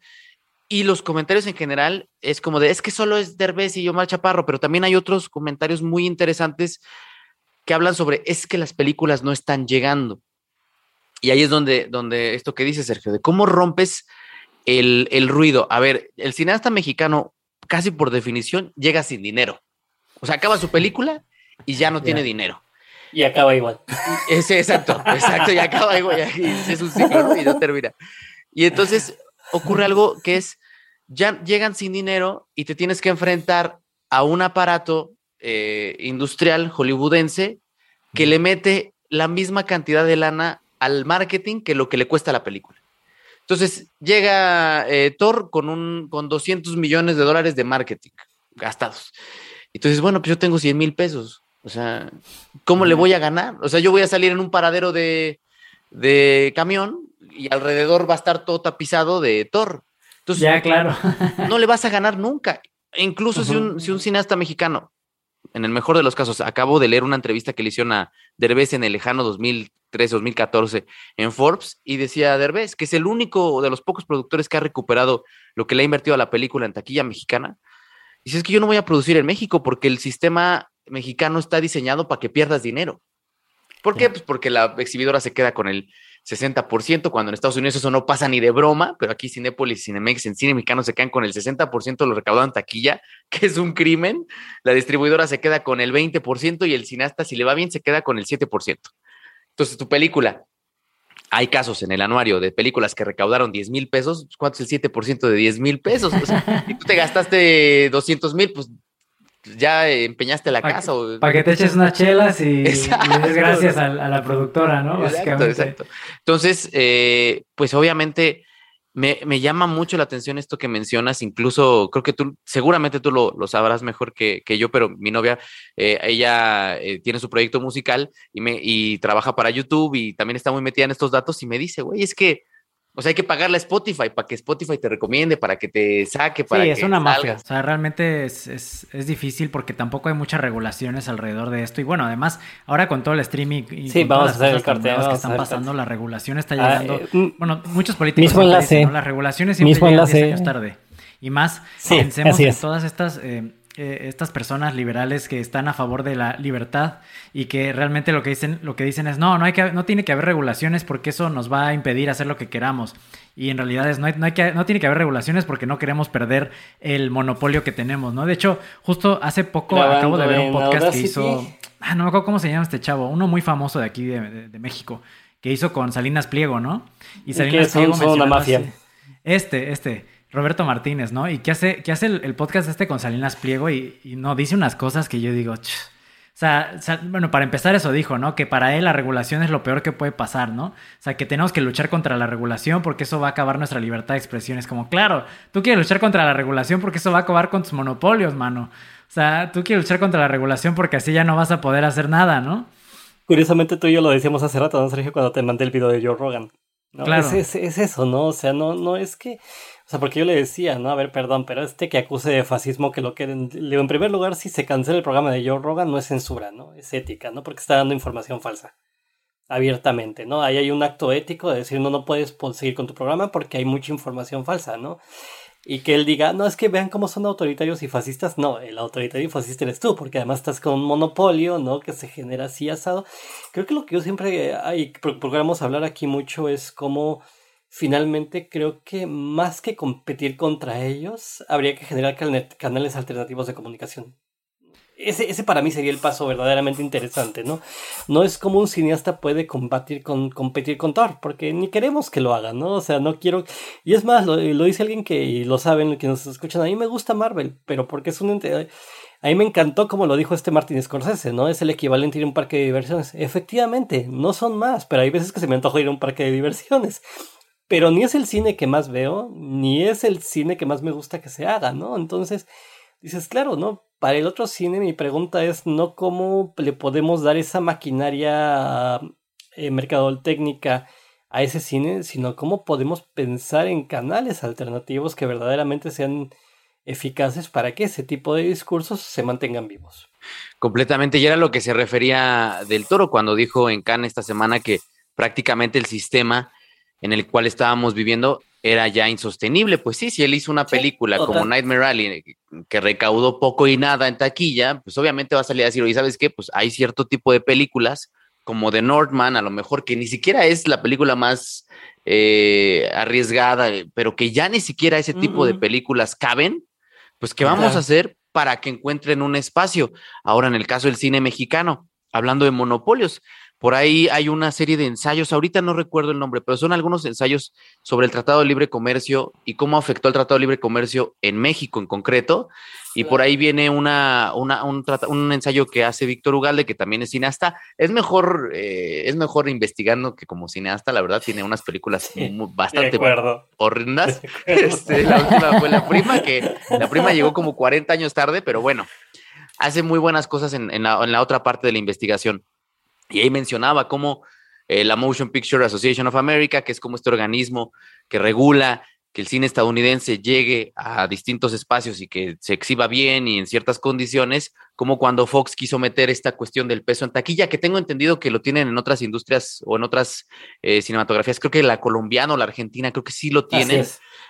Y los comentarios en general es como de, es que solo es Derbez y Omar Chaparro, pero también hay otros comentarios muy interesantes que hablan sobre, es que las películas no están llegando. Y ahí es donde, donde esto que dice Sergio, de cómo rompes el, el ruido. A ver, el cineasta mexicano, casi por definición, llega sin dinero. O sea, acaba su película y ya no yeah. tiene dinero.
Y acaba igual.
Ese, exacto, exacto, y acaba igual. Y es un ciclo, ¿no? Y no termina. Y entonces ocurre algo que es, ya llegan sin dinero y te tienes que enfrentar a un aparato eh, industrial hollywoodense que le mete la misma cantidad de lana al marketing que lo que le cuesta la película. Entonces llega eh, Thor con, un, con doscientos millones de dólares de marketing gastados. Entonces, bueno, pues yo tengo cien mil pesos. O sea, ¿cómo le voy a ganar? O sea, yo voy a salir en un paradero de, de camión y alrededor va a estar todo tapizado de Thor. Entonces,
ya, claro.
No le vas a ganar nunca. E incluso uh-huh. si, un, si un cineasta mexicano, en el mejor de los casos, acabo de leer una entrevista que le hicieron a Derbez en el lejano dos mil trece, dos mil catorce en Forbes y decía Derbez que es el único de los pocos productores que ha recuperado lo que le ha invertido a la película en taquilla mexicana. Y dice, es que yo no voy a producir en México porque el sistema mexicano está diseñado para que pierdas dinero. ¿Por qué? Pues porque la exhibidora se queda con el sesenta por ciento, cuando en Estados Unidos eso no pasa ni de broma, pero aquí Cinépolis y Cinemex en cine mexicano se quedan con el sesenta por ciento de lo recaudado en taquilla, que es un crimen. La distribuidora se queda con el veinte por ciento y el cineasta, si le va bien, se queda con el siete por ciento. Entonces, tu película, hay casos en el anuario de películas que recaudaron diez mil pesos, ¿cuánto es el siete por ciento de diez mil pesos? O sea, si tú te gastaste doscientos mil, pues ya empeñaste la
pa
casa.
Para que te eches unas chelas y, y des gracias a, a la productora, ¿no?
Exacto, exacto. Entonces, eh, pues obviamente me, me llama mucho la atención esto que mencionas, incluso creo que tú, seguramente tú lo, lo sabrás mejor que, que yo, pero mi novia, eh, ella eh, tiene su proyecto musical y, me, y trabaja para YouTube y también está muy metida en estos datos y me dice, güey, es que o sea, hay que pagarle a Spotify para que Spotify te recomiende, para que te saque, para
sí,
que
es una
salgas.
mafia. O sea, realmente es, es, es difícil porque tampoco hay muchas regulaciones alrededor de esto. Y bueno, además, ahora con todo el streaming y
sí,
con
vamos
todas
a hacer
las
el cartel,
cosas que están pasando, la regulación está llegando. Ah, eh, bueno, muchos políticos
mismo enlace,
dicen, ¿no? Las regulaciones siempre
mismo
llegan
enlace.
diez años tarde. Y más,
sí,
pensemos
en
es. todas estas... Eh, Eh, estas personas liberales que están a favor de la libertad y que realmente lo que dicen lo que dicen es no, no hay que no tiene que haber regulaciones porque eso nos va a impedir hacer lo que queramos. Y en realidad es no hay, no hay que no tiene que haber regulaciones porque no queremos perder el monopolio que tenemos, ¿no? De hecho, justo hace poco Grabando acabo de ver un podcast que hizo, ah, no me acuerdo cómo se llama este chavo, uno muy famoso de aquí de, de, de México, que hizo con Salinas Pliego, ¿no?
Y, y Salinas que Pliego son una mafia.
Así, este, este, Roberto Martínez, ¿no? Y que hace, que hace el, el podcast este con Salinas Pliego y, y no dice unas cosas que yo digo, ch, o sea, bueno, para empezar eso dijo, ¿no? Que para él la regulación es lo peor que puede pasar, ¿no? O sea, que tenemos que luchar contra la regulación porque eso va a acabar nuestra libertad de expresión. Es como, claro, tú quieres luchar contra la regulación porque eso va a acabar con tus monopolios, mano. O sea, tú quieres luchar contra la regulación porque así ya no vas a poder hacer nada, ¿no?
Curiosamente tú y yo lo decíamos hace rato, ¿no, Sergio? Cuando te mandé el video de Joe Rogan. ¿No?
Claro.
Es, es, es eso, ¿no? O sea, no, no es que... O sea, porque yo le decía, ¿no? A ver, perdón, pero este que acuse de fascismo que lo quieren... En primer lugar, si se cancela el programa de Joe Rogan, no es censura, ¿no? Es ética, ¿no? Porque está dando información falsa. Abiertamente, ¿no? Ahí hay un acto ético de decir, no, no puedes seguir con tu programa porque hay mucha información falsa, ¿no? Y que él diga, no, es que vean cómo son autoritarios y fascistas. No, el autoritario y fascista eres tú, porque además estás con un monopolio, ¿no? Que se genera así asado. Creo que lo que yo siempre hay, procuramos hablar aquí mucho es cómo finalmente creo que más que competir contra ellos, habría que generar canales alternativos de comunicación. Ese, ese para mí sería el paso verdaderamente interesante, ¿no? No es como un cineasta puede combatir con, competir con Thor, porque ni queremos que lo haga, ¿no? O sea, no quiero... Y es más, lo, lo dice alguien que, y lo saben, que nos escuchan, a mí me gusta Marvel, pero porque es un... ente... A mí me encantó como lo dijo este Martin Scorsese, ¿no? Es el equivalente a ir a un parque de diversiones. Efectivamente, no son más, pero hay veces que se me antoja ir a un parque de diversiones. Pero ni es el cine que más veo, ni es el cine que más me gusta que se haga, ¿no? Entonces, dices, claro, ¿no? Para el otro cine mi pregunta es no cómo le podemos dar esa maquinaria eh, mercadotecnia a ese cine, sino cómo podemos pensar en canales alternativos que verdaderamente sean eficaces para que ese tipo de discursos se mantengan vivos.
Completamente, y era lo que se refería Del Toro cuando dijo en Cannes esta semana que prácticamente el sistema en el cual estábamos viviendo era ya insostenible. Pues sí, si él hizo una película sí, como Nightmare Alley que recaudó poco y nada en taquilla, pues obviamente va a salir a decir, oye, ¿sabes qué? Pues hay cierto tipo de películas como The Northman, a lo mejor que ni siquiera es la película más eh, arriesgada, pero que ya ni siquiera ese tipo uh-huh. de películas caben, pues ¿qué vamos uh-huh. a hacer para que encuentren un espacio? Ahora, en el caso del cine mexicano, hablando de monopolios, por ahí hay una serie de ensayos, ahorita no recuerdo el nombre, pero son algunos ensayos sobre el Tratado de Libre Comercio y cómo afectó el Tratado de Libre Comercio en México en concreto. Y por ahí viene una, una, un, un ensayo que hace Víctor Ugalde, que también es cineasta. Es mejor, eh, es mejor investigando que como cineasta, la verdad, tiene unas películas sí, muy, bastante horrendas. Este, la última fue La Prima, que La Prima llegó como cuarenta años tarde, pero bueno, hace muy buenas cosas en, en, la, en la otra parte de la investigación. Y ahí mencionaba cómo eh, la Motion Picture Association of America, que es como este organismo que regula que el cine estadounidense llegue a distintos espacios y que se exhiba bien y en ciertas condiciones, como cuando Fox quiso meter esta cuestión del peso en taquilla, que tengo entendido que lo tienen en otras industrias o en otras eh, cinematografías, creo que la colombiana o la argentina, creo que sí lo tienen,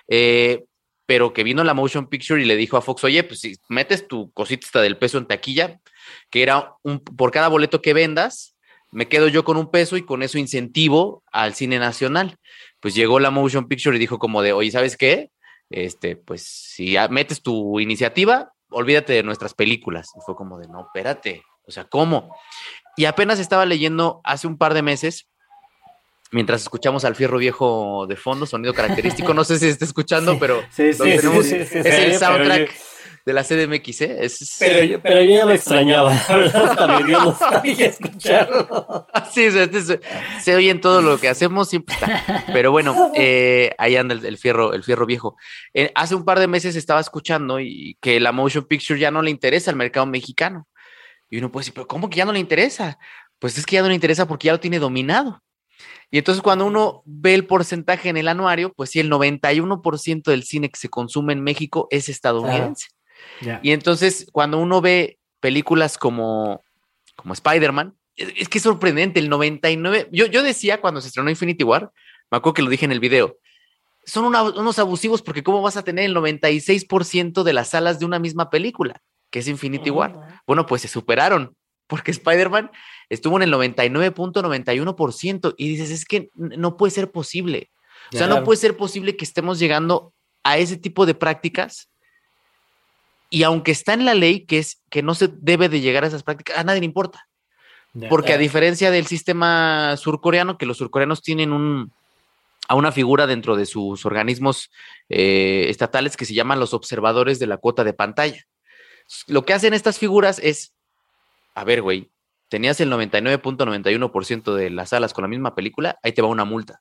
eh, pero que vino la Motion Picture y le dijo a Fox, oye, pues si metes tu cosita del peso en taquilla, que era un, por cada boleto que vendas, me quedo yo con un peso y con eso incentivo al cine nacional. Pues llegó la Motion Picture y dijo como de, oye, ¿sabes qué? Este, pues si metes tu iniciativa, olvídate de nuestras películas. Y fue como de, no, espérate, o sea, ¿cómo? Y apenas estaba leyendo hace un par de meses, mientras escuchamos al Fierro Viejo de fondo, sonido característico, no sé si se está escuchando,
sí,
pero
sí, sí,
tenemos,
sí, sí, sí,
es
sí,
el soundtrack
yo...
de la C D M X, ¿eh? Es...
Pero, yo, pero yo ya lo extrañaba, la verdad, hasta me dio nostalgia escucharlo.
Sí, se, se, se oye en todo lo que hacemos, siempre está. Pero bueno, eh, ahí anda el, el, fierro, el fierro viejo. Eh, hace un par de meses estaba escuchando y que la Motion Picture ya no le interesa al mercado mexicano. Y uno puede decir, ¿pero cómo que ya no le interesa? Pues es que ya no le interesa porque ya lo tiene dominado. Y entonces cuando uno ve el porcentaje en el anuario, pues sí, el noventa y uno por ciento del cine que se consume en México es estadounidense. Claro. Yeah. Y entonces cuando uno ve películas como, como Spider-Man, es, es que es sorprendente, el noventa y nueve por ciento, yo, yo decía cuando se estrenó Infinity War, me acuerdo que lo dije en el video, son una, unos abusivos porque cómo vas a tener el noventa y seis por ciento de las salas de una misma película, que es Infinity uh-huh. War. Bueno, pues se superaron, porque Spider-Man estuvo en el noventa y nueve punto noventa y uno por ciento y dices, es que no puede ser posible. O sea, yeah. no puede ser posible que estemos llegando a ese tipo de prácticas. Y aunque está en la ley que es que no se debe de llegar a esas prácticas, a nadie le importa. Porque a diferencia del sistema surcoreano, que los surcoreanos tienen un, a una figura dentro de sus organismos eh, estatales que se llaman los observadores de la cuota de pantalla. Lo que hacen estas figuras es, a ver, güey, tenías el noventa y nueve punto noventa y uno por ciento de las salas con la misma película, ahí te va una multa.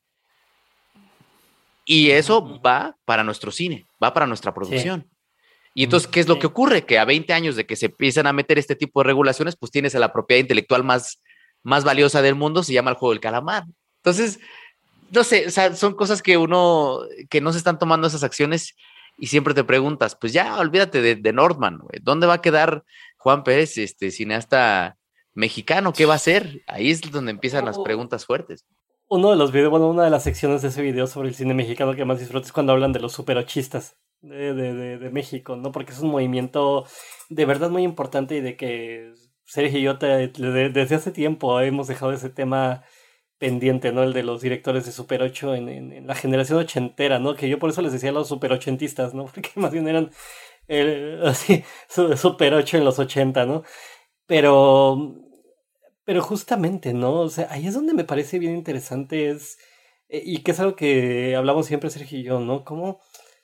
Y eso va para nuestro cine, va para nuestra producción. Sí. Y entonces, ¿qué es lo que ocurre? Que a veinte años de que se empiezan a meter este tipo de regulaciones, pues tienes a la propiedad intelectual más, más valiosa del mundo, se llama el juego del calamar. Entonces, no sé, o sea, son cosas que uno, que no se están tomando esas acciones y siempre te preguntas, pues ya, olvídate de, de Northman, güey. ¿Dónde va a quedar Juan Pérez, este cineasta mexicano? ¿Qué va a hacer? Ahí es donde empiezan las preguntas fuertes.
Uno de los videos, bueno, una de las secciones de ese video sobre el cine mexicano que más disfruto es cuando hablan de los superochistas de, de, de, de México, ¿no? Porque es un movimiento de verdad muy importante y de que Sergio y yo te, de, desde hace tiempo hemos dejado ese tema pendiente, ¿no? El de los directores de Super ocho en, en, en la generación ochentera, ¿no? Que yo por eso les decía a los superochentistas, ¿no? Porque más bien eran eh, así, Super ocho en los ochenta, ¿no? Pero... Pero justamente, ¿no? O sea, ahí es donde me parece bien interesante es, eh, y que es algo que hablamos siempre Sergio y yo, ¿no? Como,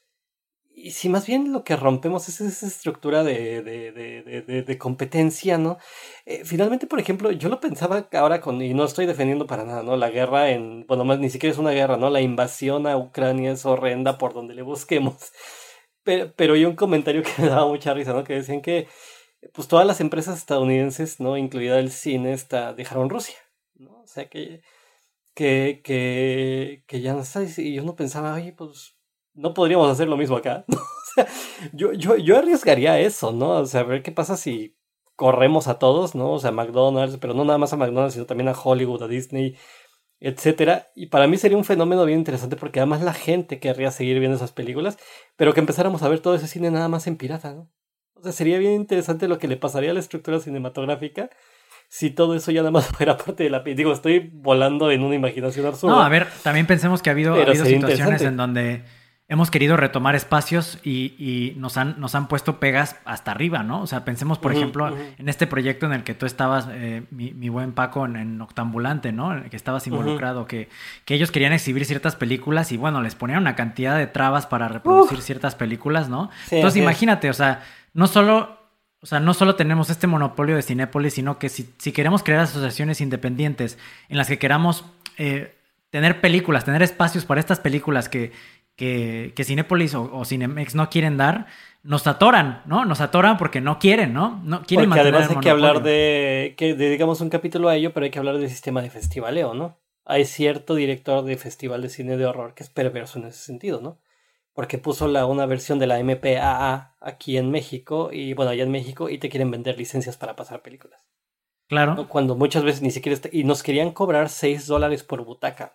y si más bien lo que rompemos es esa estructura de, de, de, de, de competencia, ¿no? Eh, finalmente, por ejemplo, yo lo pensaba ahora con, y no estoy defendiendo para nada, ¿no? La guerra en, bueno, más ni siquiera es una guerra, ¿no? La invasión a Ucrania es horrenda por donde le busquemos. Pero, pero hay un comentario que me daba mucha risa, ¿no? Que decían que pues todas las empresas estadounidenses, ¿no? Incluida el cine, está, dejaron Rusia, ¿no? O sea que, que, que, que ya no está. Y yo no pensaba, oye, pues no podríamos hacer lo mismo acá, ¿no? O sea, yo, yo, yo arriesgaría eso, ¿no? O sea, a ver qué pasa si corremos a todos, ¿no? O sea, McDonald's, pero no nada más a McDonald's, sino también a Hollywood, a Disney, etcétera. Y para mí sería un fenómeno bien interesante porque además la gente querría seguir viendo esas películas, pero que empezáramos a ver todo ese cine nada más en pirata, ¿no? O sea, sería bien interesante lo que le pasaría a la estructura cinematográfica si todo eso ya nada más fuera parte de la película. Digo, estoy volando en una imaginación absurda.
No, a ver, también pensemos que ha habido, ha habido situaciones en donde hemos querido retomar espacios y, y nos, han, nos han puesto pegas hasta arriba, ¿no? O sea, pensemos, por uh-huh, ejemplo, uh-huh. en este proyecto en el que tú estabas, eh, mi, mi buen Paco, en, en Octambulante, ¿no? En el que estabas involucrado, uh-huh. que, que ellos querían exhibir ciertas películas y, bueno, les ponían una cantidad de trabas para reproducir uh. ciertas películas, ¿no? Sí, Entonces, sí. imagínate, o sea, no solo... O sea, no solo tenemos este monopolio de Cinépolis, sino que si, si queremos crear asociaciones independientes en las que queramos eh, tener películas, tener espacios para estas películas que, que, que Cinépolis o, o Cinemex no quieren dar, nos atoran, ¿no? Nos atoran porque no quieren, ¿no? No quieren
porque
mantener
además
el
hay que
monopolio.
hablar de, que dedicamos un capítulo a ello, pero hay que hablar del sistema de festivaleo, ¿no? Hay cierto director de festival de cine de horror que es perverso en ese sentido, ¿no? Porque puso la, una versión de la M P A A aquí en México, y bueno, allá en México, y te quieren vender licencias para pasar películas.
Claro.
¿No? Cuando muchas veces ni siquiera... Está, y nos querían cobrar seis dólares por butaca.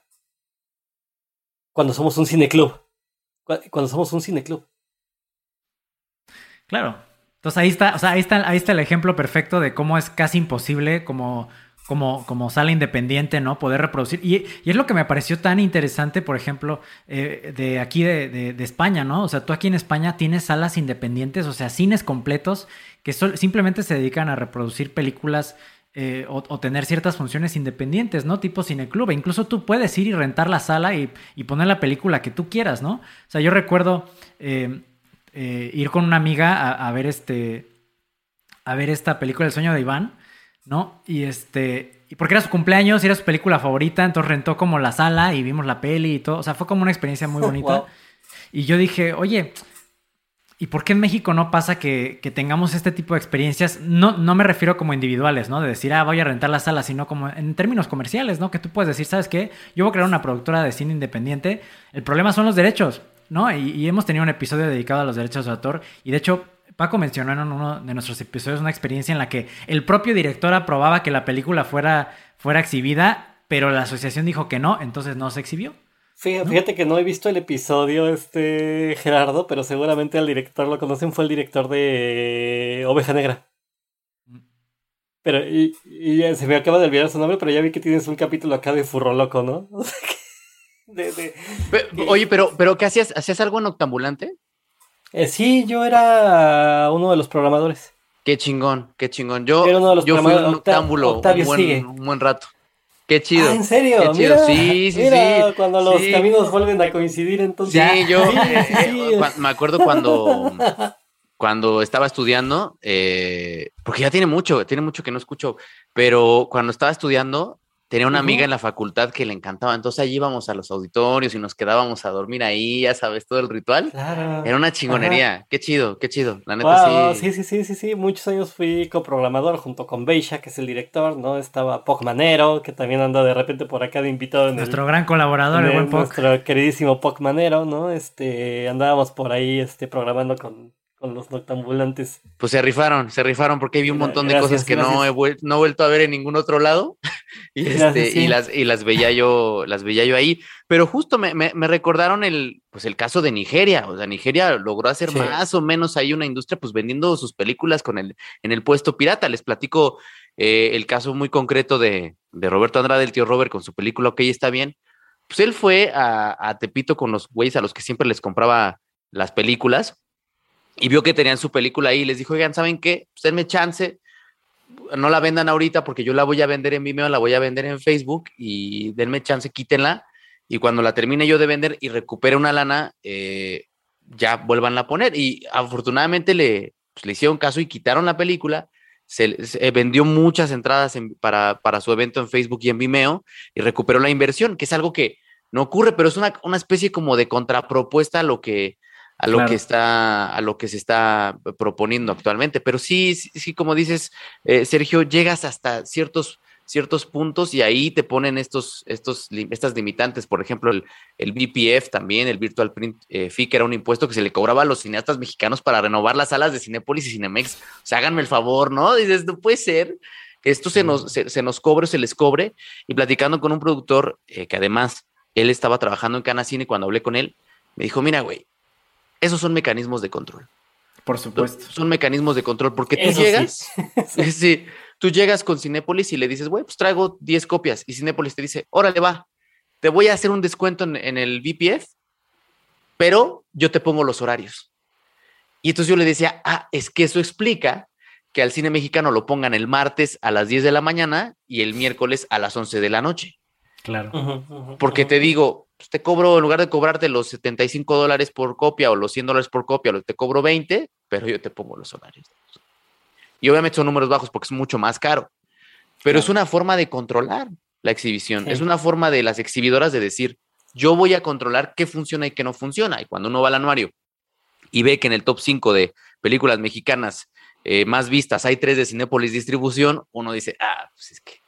Cuando somos un cineclub. Cuando somos un cineclub.
Claro. Entonces ahí está, o sea, ahí está, ahí está el ejemplo perfecto de cómo es casi imposible como... Como, como sala independiente, ¿no? Poder reproducir. Y, y es lo que me pareció tan interesante, por ejemplo, eh, de aquí de, de, de España, ¿no? O sea, tú aquí en España tienes salas independientes, o sea, cines completos que sol, simplemente se dedican a reproducir películas eh, o, o tener ciertas funciones independientes, ¿no? Tipo cineclub. E incluso tú puedes ir y rentar la sala y, y poner la película que tú quieras, ¿no? O sea, yo recuerdo eh, eh, ir con una amiga a, a ver este... a ver esta película El sueño de Iván, ¿no? Y este... Y porque era su cumpleaños y era su película favorita, entonces rentó como la sala y vimos la peli y todo. O sea, fue como una experiencia muy bonita. Wow. Y yo dije, oye, ¿y por qué en México no pasa que, que tengamos este tipo de experiencias? No, no me refiero como individuales, ¿no? De decir, ah, voy a rentar la sala, sino como en términos comerciales, ¿no? Que tú puedes decir, ¿sabes qué? Yo voy a crear una productora de cine independiente. El problema son los derechos, ¿no? Y, y hemos tenido un episodio dedicado a los derechos de autor. Y de hecho... Paco mencionó en uno de nuestros episodios una experiencia en la que el propio director aprobaba que la película fuera, fuera exhibida, pero la asociación dijo que no, entonces no se exhibió.
Fíjate, ¿no? Fíjate que no he visto el episodio, este Gerardo, pero seguramente al director lo conocen, fue el director de Oveja Negra. Pero, y, y se me acaba de olvidar su nombre, pero ya vi que tienes un capítulo acá de Furro Loco, ¿no? O sea que, de, de,
pero, de, oye, pero, pero ¿qué hacías? ¿Hacías algo en Octambulante?
Eh, sí, yo era uno de los programadores.
Qué chingón, qué chingón. Yo,
Era uno de los
yo fui un
programadores,
noctámbulo
Octavio
un buen,
sigue.
un buen rato. Qué chido.
Ah, ¿en serio?
Qué chido.
Mira,
sí, sí,
mira,
sí.
cuando los
sí.
caminos vuelven a coincidir, entonces.
Sí, yo
Sí,
eh,
sí,
eh,
sí.
cua- me acuerdo cuando, cuando estaba estudiando, eh, porque ya tiene mucho, tiene mucho que no escucho, pero cuando estaba estudiando, tenía una amiga
Ujú.
en la facultad que le encantaba, entonces allí íbamos a los auditorios y nos quedábamos a dormir ahí, ya sabes, todo el ritual.
Claro.
Era una
Ajá.
chingonería. Qué chido, qué chido. La neta
Wow, wow, sí,
sí.
sí, sí, sí, sí. Muchos años fui coprogramador junto con Beisha, que es el director, ¿no? Estaba Poc Manero, que también anda de repente por acá de invitado en
Nuestro
el,
gran colaborador,
en
el
el-
buen Poc.
nuestro queridísimo Poc Manero, ¿no? Este, andábamos por ahí, este, programando con, con los noctambulantes.
Pues se rifaron, se rifaron porque vi un
Gra-
montón de cosas
Gracias,
que no he,
gracias.
vuel- no he vuelto a ver en ningún otro lado. Y
Gracias,
este, y
sí.
las, y las veía yo, las veía yo ahí. Pero justo me, me, me recordaron el, pues el caso de Nigeria. O sea, Nigeria logró hacer
Sí.
más o menos ahí una industria, pues vendiendo sus películas con el, en el puesto pirata. Les platico eh, el caso muy concreto de, de Roberto Andrade, el tío Robert, con su película Ok, está bien. Pues él fue a, a Tepito con los güeyes a los que siempre les compraba las películas y vio que tenían su película ahí y les dijo, oigan, ¿saben qué? Pues denme chance, no la vendan ahorita porque yo la voy a vender en Vimeo, la voy a vender en Facebook y denme chance, quítenla y cuando la termine yo de vender y recupere una lana, eh, ya vuelvan a poner. Y afortunadamente le, pues, le hicieron caso y quitaron la película, se, se vendió muchas entradas en, para, para su evento en Facebook y en Vimeo y recuperó la inversión, que es algo que no ocurre, pero es una, una especie como de contrapropuesta a lo que a lo
Claro.
que está, a lo que se está proponiendo actualmente. Pero sí, sí, sí, como dices, eh, Sergio, llegas hasta ciertos, ciertos puntos y ahí te ponen estos, estos, estas limitantes. Por ejemplo, el, el V P F también, el Virtual Print eh, Fee, que era un impuesto que se le cobraba a los cineastas mexicanos para renovar las salas de Cinépolis y Cinemex. O sea, háganme el favor, ¿no? Dices, no puede ser. Esto se nos, se, se nos cobre o se les cobre. Y platicando con un productor eh, que además él estaba trabajando en Canacine, cuando hablé con él, me dijo, mira, güey, esos son mecanismos de control.
Por supuesto.
Son mecanismos de control porque tú
Eso
llegas,
sí.
sí, tú llegas con Cinépolis y le dices, güey, pues traigo diez copias y Cinépolis te dice, órale va, te voy a hacer un descuento en, en el V P F, pero yo te pongo los horarios. Y entonces yo le decía, ah, es que eso explica que al cine mexicano lo pongan el martes a las diez de la mañana y el miércoles a las once de la noche.
Claro.
Ujú, ujú,
Porque
ujú.
te digo, pues te cobro, en lugar de cobrarte los setenta y cinco dólares por copia o los cien dólares por copia, te cobro veinte, pero yo te pongo los horarios. Y obviamente son números bajos porque es mucho más caro. Pero
Claro.
es una forma de controlar la exhibición.
Sí.
Es una forma de las exhibidoras de decir, yo voy a controlar qué funciona y qué no funciona. Y cuando uno va al anuario y ve que en el top cinco de películas mexicanas eh, más vistas hay tres de Cinépolis Distribución, uno dice, ah, pues es que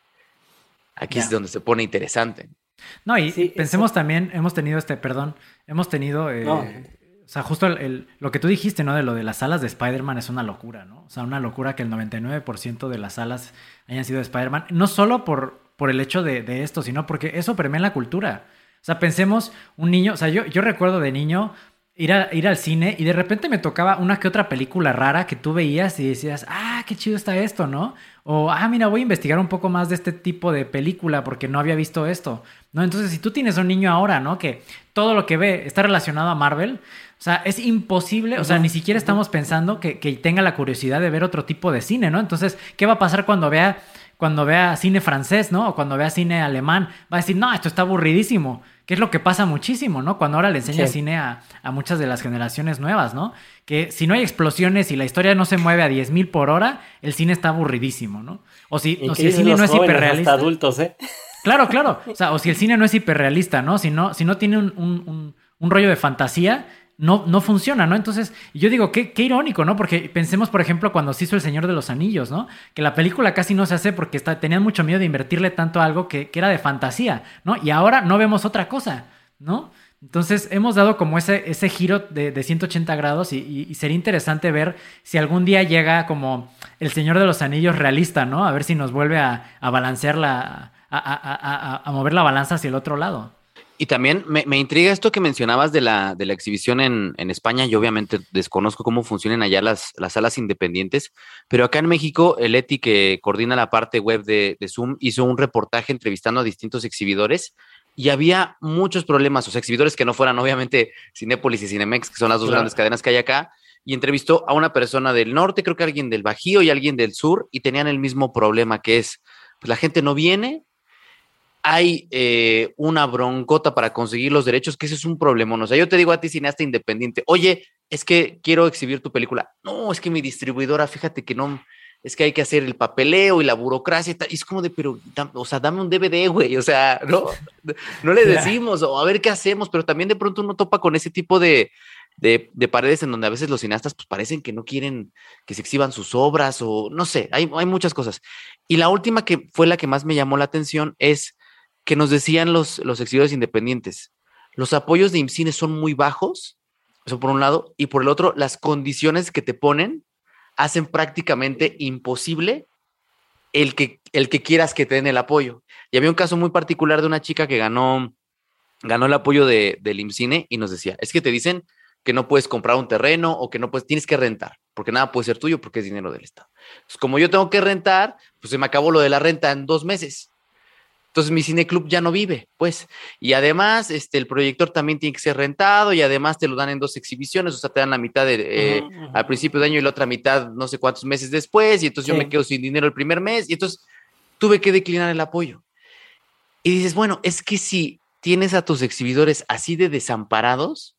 aquí
Ya.
es donde se pone interesante.
No, y
Sí,
pensemos
exacto.
también, hemos tenido este, perdón, hemos tenido, eh,
No.
o sea, justo el, el- lo que tú dijiste, ¿no? De lo de las salas de Spider-Man es una locura, ¿no? O sea, una locura que el noventa y nueve por ciento de las salas hayan sido de Spider-Man, no solo por, por el hecho de, de esto, sino porque eso permea en la cultura. O sea, pensemos, un niño, o sea, yo, yo recuerdo de niño ir, a, ir al cine y de repente me tocaba una que otra película rara que tú veías y decías, ah, qué chido está esto, ¿no? O, ah, mira, voy a investigar un poco más de este tipo de película porque no había visto esto, ¿no? Entonces, si tú tienes un niño ahora, ¿no? Que todo lo que ve está relacionado a Marvel, o sea, es imposible, o sea,
Ujú,
ni siquiera
ujú.
estamos pensando que, que tenga la curiosidad de ver otro tipo de cine, ¿no? Entonces, ¿qué va a pasar cuando vea, cuando vea cine francés, ¿no? O cuando vea cine alemán, va a decir, no, esto está aburridísimo, que es lo que pasa muchísimo, ¿no? Cuando ahora le enseña
Sí.
cine a, a muchas de las generaciones nuevas, ¿no? Que si no hay explosiones y la historia no se mueve a diez mil por hora, el cine está aburridísimo, ¿no? O si,
Y
o
que
si el
dicen
cine
los
no es
jóvenes,
hiperrealista.
hasta adultos, ¿eh?
Claro, claro. O sea, o si el cine no es hiperrealista, ¿no? Si no, si no tiene un, un, un, un rollo de fantasía, no, no funciona, ¿no? Entonces, yo digo, qué, qué irónico, ¿no? Porque pensemos, por ejemplo, cuando se hizo El Señor de los Anillos, ¿no? Que la película casi no se hace porque está, tenían mucho miedo de invertirle tanto a algo que, que era de fantasía, ¿no? Y ahora no vemos otra cosa, ¿no? Entonces, hemos dado como ese, ese giro de, de ciento ochenta grados y, y, y sería interesante ver si algún día llega como El Señor de los Anillos realista, ¿no? A ver si nos vuelve a, a balancear la... A, a, a, a mover la balanza hacia el otro lado.
Y también me, me intriga esto que mencionabas de la, de la exhibición en, en España. Yo obviamente desconozco cómo funcionan allá las, las salas independientes, pero acá en México el Eti, que coordina la parte web de, de Zoom, hizo un reportaje entrevistando a distintos exhibidores y había muchos problemas, o sea, exhibidores que no fueran obviamente Cinépolis y Cinemex, que son las dos
Claro.
grandes cadenas que hay acá, y entrevistó a una persona del norte, creo que alguien del Bajío y alguien del sur, y tenían el mismo problema, que es, pues la gente no viene, hay eh, una broncota para conseguir los derechos, que ese es un problema. O sea, yo te digo a ti, cineasta independiente, oye, es que quiero exhibir tu película. No, es que mi distribuidora, fíjate que no, es que hay que hacer el papeleo y la burocracia y tal. Y es como de, pero, o sea, dame un D V D, güey. O sea, no, no le decimos, o a ver qué hacemos, pero también de pronto uno topa con ese tipo de, de, de paredes en donde a veces los cineastas pues parecen que no quieren que se exhiban sus obras, o no sé, hay, hay muchas cosas. Y la última, que fue la que más me llamó la atención, es que nos decían los, los exhibidores independientes, los apoyos de IMCINE son muy bajos, eso por un lado, y por el otro, las condiciones que te ponen hacen prácticamente imposible el que, el que quieras que te den el apoyo. Y había un caso muy particular de una chica que ganó, ganó el apoyo de, del IMCINE y nos decía, es que te dicen que no puedes comprar un terreno o que no puedes, tienes que rentar, porque nada puede ser tuyo porque es dinero del Estado. Entonces, como yo tengo que rentar, pues se me acabó lo de la renta en dos meses. Entonces mi cineclub ya no vive, pues. Y además, este, el proyector también tiene que ser rentado y además te lo dan en dos exhibiciones, o sea, te dan la mitad de, eh, uh -huh. al principio de año y la otra mitad no sé cuántos meses después, y entonces sí. yo me quedo sin dinero el primer mes, y entonces tuve que declinar el apoyo. Y dices, bueno, es que si tienes a tus exhibidores así de desamparados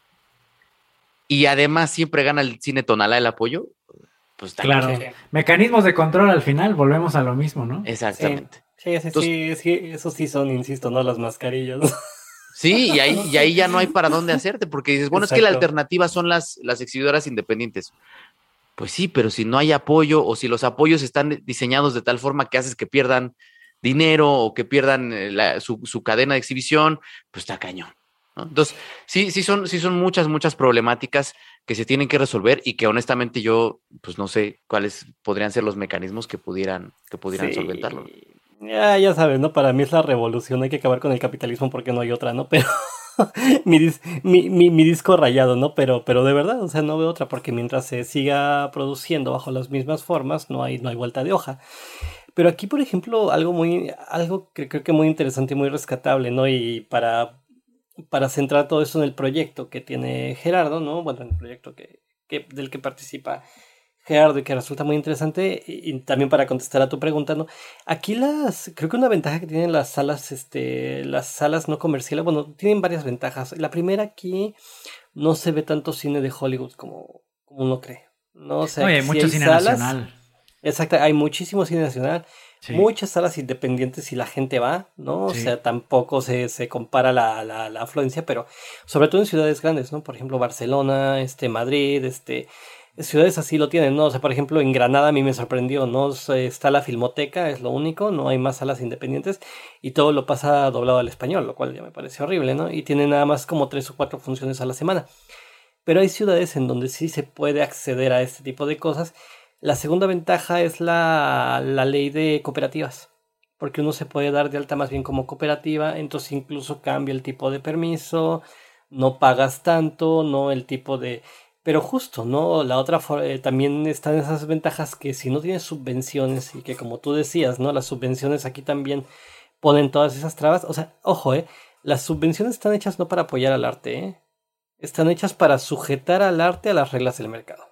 y además siempre gana el Cine Tonalá el apoyo, pues
claro,
también.
Mecanismos de control al final, volvemos a lo mismo, ¿no?
Exactamente.
Sí. Sí, sí, Entonces, sí, sí, eso sí son, insisto, no las mascarillas.
Sí, y ahí, y ahí ya no hay para dónde hacerte, porque dices, bueno, Exacto. es que la alternativa son las, las exhibidoras independientes. Pues sí, pero si no hay apoyo, o si los apoyos están diseñados de tal forma que haces que pierdan dinero o que pierdan la, su, su cadena de exhibición, pues está cañón, ¿no? Entonces, sí, sí son, sí son muchas, muchas problemáticas que se tienen que resolver y que honestamente yo, pues no sé cuáles podrían ser los mecanismos que pudieran, que pudieran sí. solventarlo.
Ya, ya sabes, ¿no? Para mí es la revolución, hay que acabar con el capitalismo porque no hay otra, ¿no? Pero mi, dis, mi, mi, mi disco rayado, ¿no? Pero, pero de verdad, o sea, no veo otra porque mientras se siga produciendo bajo las mismas formas, no hay, no hay vuelta de hoja. Pero aquí, por ejemplo, algo muy, algo que creo que muy interesante y muy rescatable, ¿no? Y para, para centrar todo eso en el proyecto que tiene Gerardo, ¿no? Bueno, en el proyecto que, que, del que participa Gerardo y que resulta muy interesante, y, y también para contestar a tu pregunta, ¿no? Aquí las, creo que una ventaja que tienen las salas, este, las salas no comerciales, bueno, tienen varias ventajas. La primera, aquí no se ve tanto cine de Hollywood como, como uno cree, ¿no? O sea,
Oye, hay mucho cine salas, nacional.
Exacto, hay muchísimo cine nacional, sí. muchas salas independientes y la gente va, ¿no? O sí. sea, tampoco se, se compara la, la, la afluencia, pero sobre todo en ciudades grandes, ¿no? Por ejemplo, Barcelona, este, Madrid, este... ciudades así lo tienen, ¿no? O sea, por ejemplo, en Granada a mí me sorprendió, ¿no? Está la Filmoteca, es lo único, no hay más salas independientes y todo lo pasa doblado al español, lo cual ya me parece horrible, ¿no? Y tiene nada más como tres o cuatro funciones a la semana. Pero hay ciudades en donde sí se puede acceder a este tipo de cosas. La segunda ventaja es la, la ley de cooperativas, porque uno se puede dar de alta más bien como cooperativa, entonces incluso cambia el tipo de permiso, no pagas tanto, no el tipo de... Pero justo, ¿no? La otra eh, también están esas ventajas que si no tienes subvenciones y que como tú decías, ¿no? Las subvenciones aquí también ponen todas esas trabas. O sea, ojo, ¿eh? Las subvenciones están hechas no para apoyar al arte, ¿eh? Están hechas para sujetar al arte a las reglas del mercado,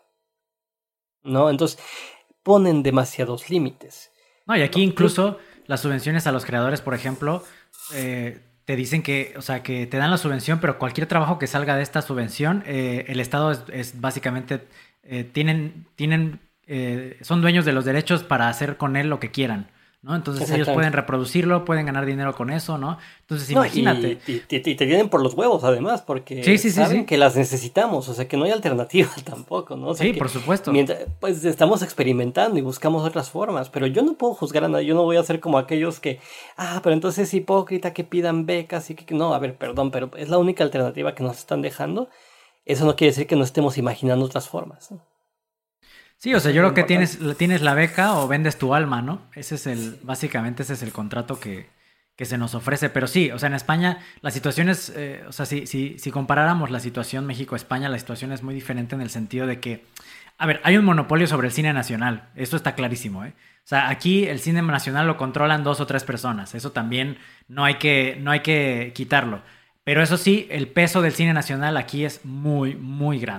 ¿no? Entonces, ponen demasiados límites.
No, y aquí incluso las subvenciones a los creadores, por ejemplo, eh... te dicen que, o sea, que te dan la subvención, pero cualquier trabajo que salga de esta subvención, eh, el Estado es, es básicamente, eh, tienen, tienen, eh, son dueños de los derechos para hacer con él lo que quieran, ¿no? Entonces ellos pueden reproducirlo, pueden ganar dinero con eso, ¿no? Entonces no, imagínate.
Y, y, y, y te vienen por los huevos además, porque
sí, sí,
saben
sí, sí.
que las necesitamos, o sea que no hay alternativa tampoco, ¿no? O sea
sí,
que
por supuesto.
Mientras, pues estamos experimentando y buscamos otras formas, pero yo no puedo juzgar a nadie, yo no voy a ser como aquellos que, ah, pero entonces es hipócrita que pidan becas y que, no, a ver, perdón, pero es la única alternativa que nos están dejando. Eso no quiere decir que no estemos imaginando otras formas, ¿no?
Sí, o sea, yo creo que tienes, tienes la beca o vendes tu alma, ¿no? Ese es el, básicamente ese es el contrato que, que se nos ofrece. Pero sí, o sea, en España la situación es, eh, o sea, si, si, si comparáramos la situación México-España, la situación es muy diferente en el sentido de que, a ver, hay un monopolio sobre el cine nacional, eso está clarísimo, ¿eh? O sea, aquí el cine nacional lo controlan dos o tres personas, eso también no hay que, no hay que quitarlo. Pero eso sí, el peso del cine nacional aquí es muy, muy grande. O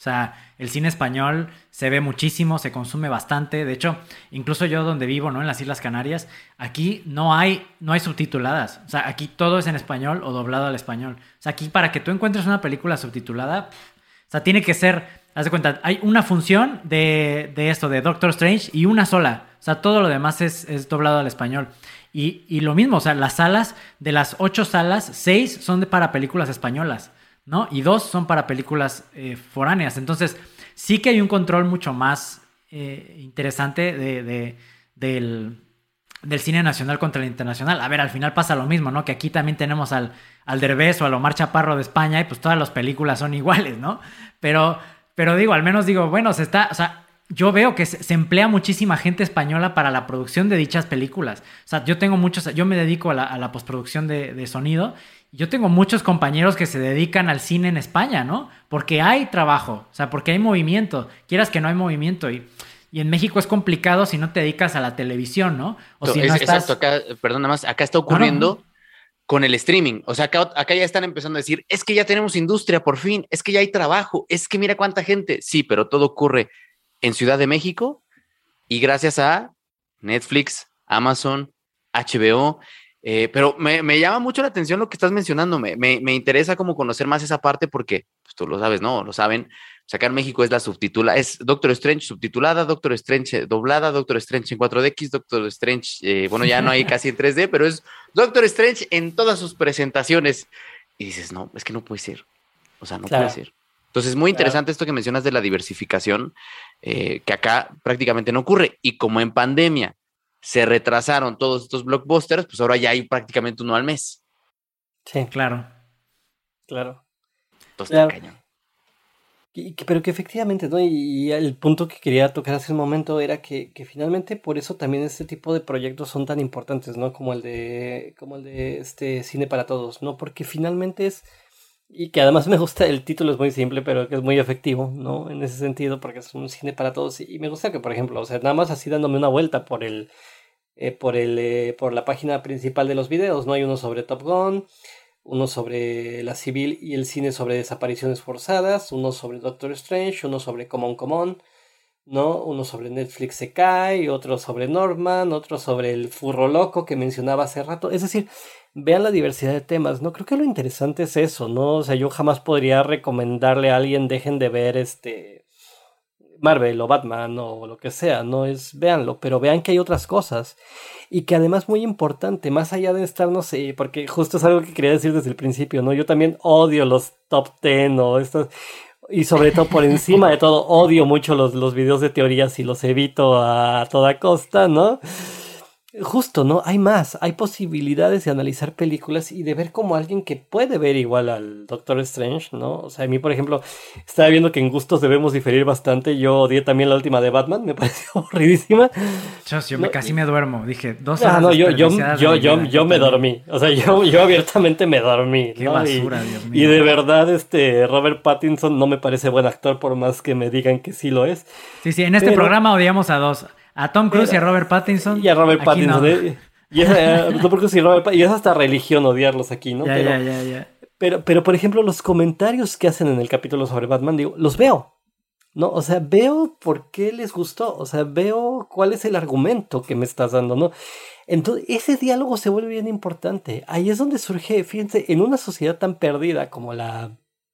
sea, el cine español se ve muchísimo, se consume bastante. De hecho, incluso yo donde vivo, ¿no? En las Islas Canarias, aquí no hay, no hay subtituladas. O sea, aquí todo es en español o doblado al español. O sea, aquí para que tú encuentres una película subtitulada, o sea, tiene que ser, haz de cuenta, hay una función de, de esto, de Doctor Strange, y una sola. O sea, todo lo demás es, es doblado al español. Y, y lo mismo, o sea, las salas, de las ocho salas, seis son de, para películas españolas, ¿no? Y dos son para películas eh, foráneas. Entonces, sí que hay un control mucho más eh, interesante de, de, del, del cine nacional contra el internacional. A ver, al final pasa lo mismo, ¿no? Que aquí también tenemos al, al Derbez o al Omar Chaparro de España y pues todas las películas son iguales, ¿no? Pero, pero digo, al menos digo, bueno, se está, o sea, yo veo que se, se emplea muchísima gente española para la producción de dichas películas. O sea, yo tengo muchos, yo me dedico a la, a la postproducción de, de sonido. Yo tengo muchos compañeros que se dedican al cine en España, ¿no? Porque hay trabajo, o sea, porque hay movimiento. Quieras que no hay movimiento. Y, y en México es complicado si no te dedicas a la televisión, ¿no? O si
es,
no estás...
Exacto, acá, perdón, nada más, acá está ocurriendo no, no. con el streaming. O sea, acá, acá ya están empezando a decir, es que ya tenemos industria por fin, es que ya hay trabajo, es que mira cuánta gente. Sí, pero todo ocurre en Ciudad de México y gracias a Netflix, Amazon, H B O... Eh, pero me, me llama mucho la atención lo que estás mencionando, me, me, me interesa como conocer más esa parte porque pues, tú lo sabes, ¿no? Lo saben, o sea, acá en México es la subtitula, es Doctor Strange subtitulada, Doctor Strange doblada, Doctor Strange en cuatro D X, Doctor Strange, eh, bueno, ya no hay casi en tres D, pero es Doctor Strange en todas sus presentaciones. Y dices, no, es que no puede ser, o sea, no claro. puede ser. Entonces, es muy interesante claro. esto que mencionas de la diversificación, eh, que acá prácticamente no ocurre, y como en pandemia se retrasaron todos estos blockbusters, pues ahora ya hay prácticamente uno al mes.
Sí, claro.
Claro.
Entonces,
claro.
Está cañón.
Y, que, pero que efectivamente, ¿no? Y, y el punto que quería tocar hace un momento era que, que finalmente por eso también este tipo de proyectos son tan importantes, ¿no? Como el de, como el de este Cine para Todos, ¿no? Porque finalmente es, y que además me gusta, el título es muy simple, pero que es muy efectivo, ¿no? En ese sentido, porque es un cine para todos. Y me gusta que, por ejemplo, o sea, nada más así dándome una vuelta por el Eh, por, el, eh, por la página principal de los videos, ¿no? Hay uno sobre Top Gun, uno sobre la civil y el cine sobre desapariciones forzadas, uno sobre Doctor Strange, uno sobre Common Common, ¿no? Uno sobre Netflix se cae, otro sobre Norman, otro sobre el furro loco que mencionaba hace rato. Es decir, vean la diversidad de temas, ¿no? Creo que lo interesante es eso, ¿no? O sea, yo jamás podría recomendarle a alguien dejen de ver este Marvel o Batman o lo que sea, no es, véanlo, pero vean que hay otras cosas y que además muy importante, más allá de estar, no sé, porque justo es algo que quería decir desde el principio, ¿no? Yo también odio los top ten o estos, y sobre todo por encima de todo odio mucho los, los videos de teorías y los evito a toda costa, ¿no? Justo, ¿no? Hay más, hay posibilidades de analizar películas y de ver como alguien que puede ver igual al Doctor Strange, ¿no? O sea, a mí, por ejemplo, estaba viendo que en gustos debemos diferir bastante. Yo odié también la última de Batman, me pareció aburridísima.
Yo, yo me,
no,
casi
y...
me duermo, dije, dos horas.
Ah, no, yo, yo, yo, yo, yo me dormí. O sea, yo, yo abiertamente me dormí.
Qué
¿no?
basura,
y,
Dios mío.
Y de verdad, este, Robert Pattinson no me parece buen actor, por más que me digan que sí lo es.
Sí, sí, en este
pero...
programa odiamos a dos. A Tom Cruise Pero, y a Robert Pattinson.
Y a Robert
aquí
Pattinson.
No.
¿eh? Y, esa, no porque sí, Robert, y es hasta religión odiarlos aquí, ¿no?
Ya,
pero,
ya, ya, ya.
Pero, pero, por ejemplo, los comentarios que hacen en el capítulo sobre Batman, digo, los veo. ¿No? O sea, veo por qué les gustó. O sea, veo cuál es el argumento que me estás dando, ¿no? Entonces, ese diálogo se vuelve bien importante. Ahí es donde surge, fíjense, en una sociedad tan perdida como la...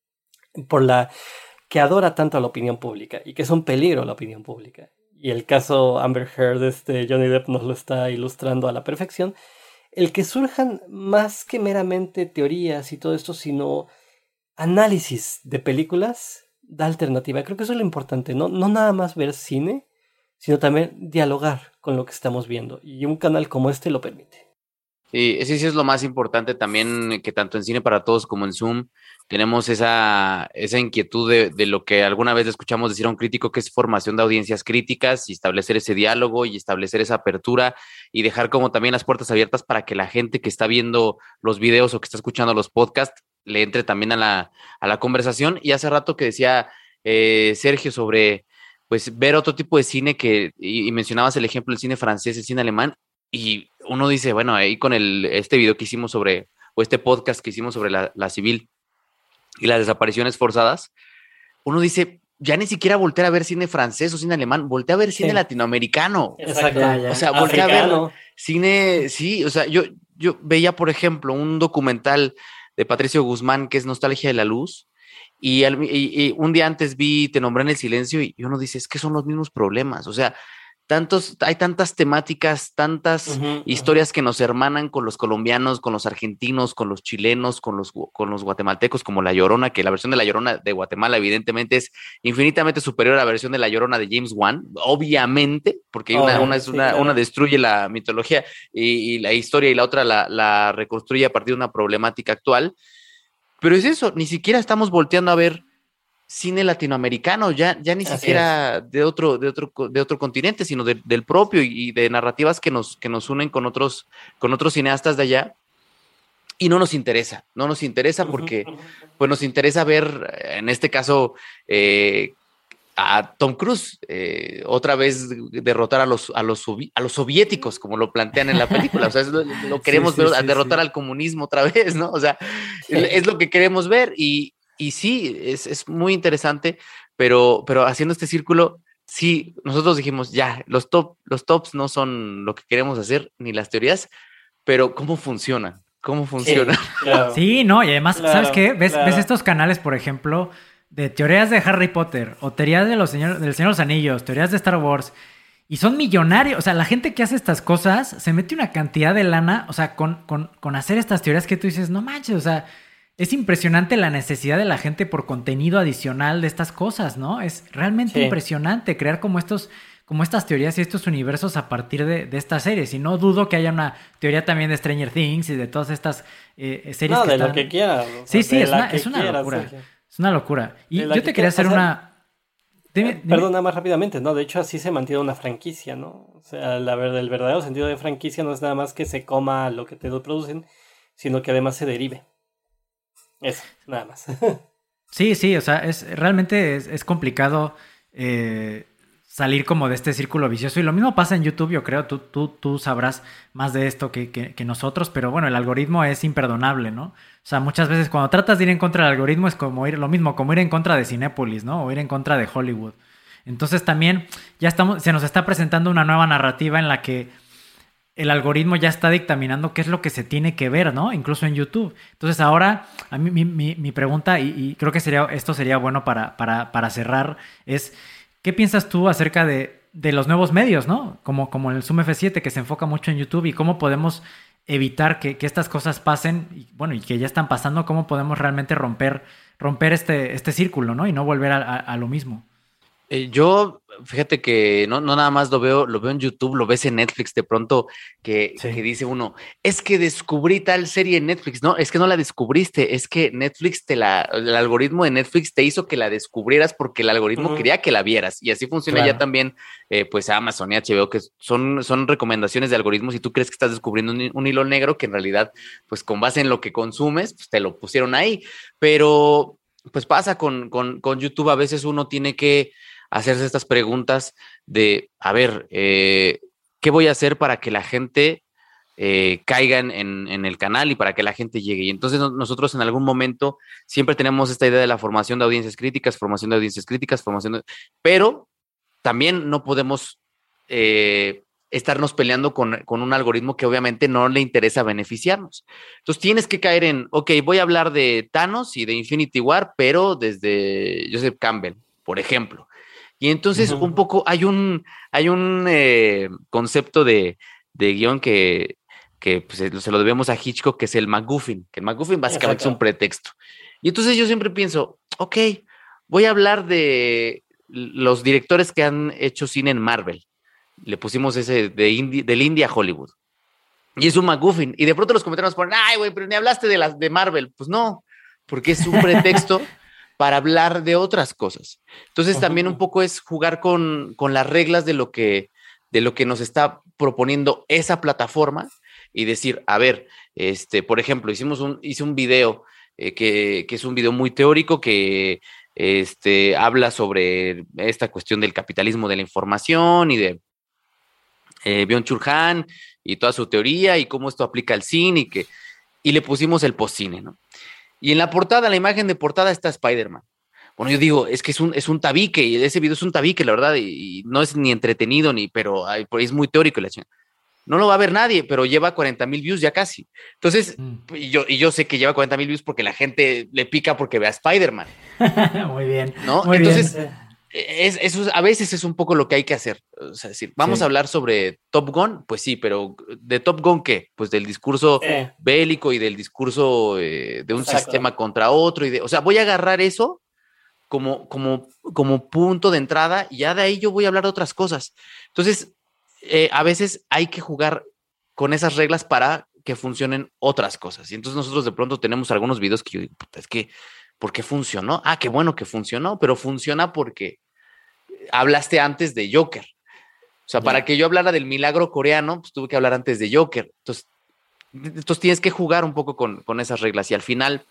por la... que adora tanto a la opinión pública y que es un peligro a la opinión pública. Y el caso Amber Heard, este Johnny Depp nos lo está ilustrando a la perfección. El que surjan más que meramente teorías y todo esto, sino análisis de películas, da alternativa. Creo que eso es lo importante, ¿no? No nada más ver cine, sino también dialogar con lo que estamos viendo. Y un canal como este lo permite.
Sí, ese sí es lo más importante también, que tanto en Cine para Todos como en Zoom tenemos esa, esa inquietud de, de lo que alguna vez escuchamos decir a un crítico, que es formación de audiencias críticas y establecer ese diálogo y establecer esa apertura y dejar como también las puertas abiertas para que la gente que está viendo los videos o que está escuchando los podcasts le entre también a la, a la conversación. Y hace rato que decía eh, Sergio sobre pues ver otro tipo de cine que, y, y mencionabas el ejemplo del cine francés, el cine alemán, y uno dice, bueno, ahí con el, este video que hicimos sobre, o este podcast que hicimos sobre la, la civil y las desapariciones forzadas, uno dice, ya ni siquiera voltear a ver cine francés o cine alemán, voltea a ver cine sí. latinoamericano.
Exacto.
O sea, voltea a ver cine, sí, o sea, yo, yo veía, por ejemplo, un documental de Patricio Guzmán que es Nostalgia de la Luz, y, al, y, y un día antes vi Te nombré en el silencio, y uno dice, es que son los mismos problemas, o sea, tantos, hay tantas temáticas, tantas uh-huh, historias uh-huh. que nos hermanan con los colombianos, con los argentinos, con los chilenos, con los, con los guatemaltecos, como La Llorona, que la versión de La Llorona de Guatemala evidentemente es infinitamente superior a la versión de La Llorona de James Wan, obviamente, porque oh, una, una, es sí, una, claro. una destruye la mitología y, y la historia, y la otra la, la reconstruye a partir de una problemática actual. Pero es eso, ni siquiera estamos volteando a ver cine latinoamericano, ya, ya ni Así siquiera es. de otro, de otro, de otro continente, sino de, del propio, y de narrativas que nos, que nos unen con otros, con otros cineastas de allá, y no nos interesa, no nos interesa porque pues nos interesa ver, en este caso, eh, a Tom Cruise eh, otra vez derrotar a los, a, los, a los soviéticos, como lo plantean en la película. O sea, es lo, lo queremos sí, sí, ver, sí, derrotar sí. al comunismo otra vez, ¿no? O sea, sí. es lo que queremos ver, y Y sí, es, es muy interesante, pero, pero haciendo este círculo, sí, nosotros dijimos, ya, los, top, los tops no son lo que queremos hacer, ni las teorías, pero ¿cómo funcionan? ¿Cómo funcionan?
Sí, claro. sí no, y además, claro, ¿sabes qué? ¿Ves, claro. ves estos canales, por ejemplo, de teorías de Harry Potter, o teorías de los señor, del Señor de los Anillos, teorías de Star Wars, y son millonarios? O sea, la gente que hace estas cosas se mete una cantidad de lana, o sea, con, con, con hacer estas teorías que tú dices, no manches, o sea... Es impresionante la necesidad de la gente por contenido adicional de estas cosas, ¿no? Es realmente sí. impresionante crear como estos, como estas teorías y estos universos a partir de, de estas series. Y no dudo que haya una teoría también de Stranger Things y de todas estas eh, series
no,
que
de
están...
lo que quieras.
Sí, sí, es una, es una quieras, locura. Sergio. Es una locura. Y yo te que quería hacer hacer... una...
Dime, dime. Perdón, nada más rápidamente, ¿no? De hecho, así se mantiene una franquicia, ¿no? O sea, la verdad, el verdadero sentido de franquicia no es nada más que se coma lo que te lo producen, sino que además se derive. Eso, nada más.
Sí, sí, o sea, es realmente es, es complicado eh, salir como de este círculo vicioso. Y lo mismo pasa en YouTube, yo creo. Tú, tú, tú sabrás más de esto que, que, que nosotros, pero bueno, el algoritmo es imperdonable, ¿no? O sea, muchas veces cuando tratas de ir en contra del algoritmo es como ir, lo mismo, como ir en contra de Cinépolis, ¿no? O ir en contra de Hollywood. Entonces también ya estamos, se nos está presentando una nueva narrativa en la que el algoritmo ya está dictaminando qué es lo que se tiene que ver, ¿no? Incluso en YouTube. Entonces ahora, a mí mi, mi, mi pregunta, y, y creo que sería, esto sería bueno para, para, para cerrar, es ¿qué piensas tú acerca de, de los nuevos medios, ¿no? Como, como el Zoom F siete, que se enfoca mucho en YouTube, y cómo podemos evitar que, que estas cosas pasen, y bueno, y que ya están pasando, cómo podemos realmente romper, romper este, este círculo, ¿no? Y no volver a, a, a lo mismo.
Eh, yo, fíjate que no, no nada más lo veo, lo veo en YouTube, lo ves en Netflix de pronto, que, sí. que dice uno, es que descubrí tal serie en Netflix. No, es que no la descubriste, es que Netflix te la, el algoritmo de Netflix te hizo que la descubrieras porque el algoritmo uh-huh. quería que la vieras. Y así funciona claro. ya también, eh, pues Amazon y H B O, que son, son recomendaciones de algoritmos, y tú crees que estás descubriendo un, un hilo negro que en realidad, pues con base en lo que consumes, pues te lo pusieron ahí. Pero, pues pasa con, con, con YouTube, a veces uno tiene que hacerse estas preguntas de, a ver, eh, ¿qué voy a hacer para que la gente eh, caiga en, en el canal y para que la gente llegue? Y entonces no, nosotros en algún momento siempre tenemos esta idea de la formación de audiencias críticas, formación de audiencias críticas, formación de... Pero también no podemos eh, estarnos peleando con, con un algoritmo que obviamente no le interesa beneficiarnos. Entonces tienes que caer en, ok, voy a hablar de Thanos y de Infinity War, pero desde Joseph Campbell, por ejemplo. Y entonces uh-huh. un poco hay un, hay un eh, concepto de, de guión que, que pues, se lo debemos a Hitchcock, que es el MacGuffin, que el MacGuffin básicamente Exacto. es un pretexto. Y entonces yo siempre pienso, ok, voy a hablar de los directores que han hecho cine en Marvel. Le pusimos ese de indie, del indie a Hollywood. Y es un MacGuffin. Y de pronto los comentarios ponen, ay, güey, pero ni hablaste de, las, de Marvel. Pues no, porque es un pretexto para hablar de otras cosas. Entonces uh-huh. también un poco es jugar con, con las reglas de lo, que, de lo que nos está proponiendo esa plataforma y decir, a ver, este, por ejemplo, hicimos un, hice un video eh, que, que es un video muy teórico que este, habla sobre esta cuestión del capitalismo de la información y de eh, Byung-Chul Han y toda su teoría y cómo esto aplica al cine y, que, y le pusimos el postcine, ¿no? Y en la portada, la imagen de portada está Spider-Man. Bueno, yo digo, es que es un, es un tabique, y ese video es un tabique, la verdad, y, y no es ni entretenido, ni, pero ay, es muy teórico. La chingada. No lo va a ver nadie, pero lleva cuarenta mil views ya casi. Entonces, mm. y, yo, y yo sé que lleva cuarenta mil views porque la gente le pica porque ve a Spider-Man.
Muy bien.
¿No?
Muy
Entonces,
bien.
Es, eso a veces es un poco lo que hay que hacer. O sea, decir, vamos sí. a hablar sobre Top Gun, pues sí, pero ¿de Top Gun qué? Pues del discurso eh. bélico y del discurso eh, de un Exacto. sistema contra otro. Y de, o sea, voy a agarrar eso como, como, como punto de entrada y ya de ahí yo voy a hablar de otras cosas. Entonces, eh, a veces hay que jugar con esas reglas para que funcionen otras cosas. Y entonces nosotros de pronto tenemos algunos videos que yo digo, puta, es que ¿por qué funcionó? Ah, qué bueno que funcionó, pero funciona porque hablaste antes de Joker. O sea, yeah. para que yo hablara del milagro coreano, pues tuve que hablar antes de Joker. Entonces, entonces tienes que jugar un poco con, con esas reglas. Y al final,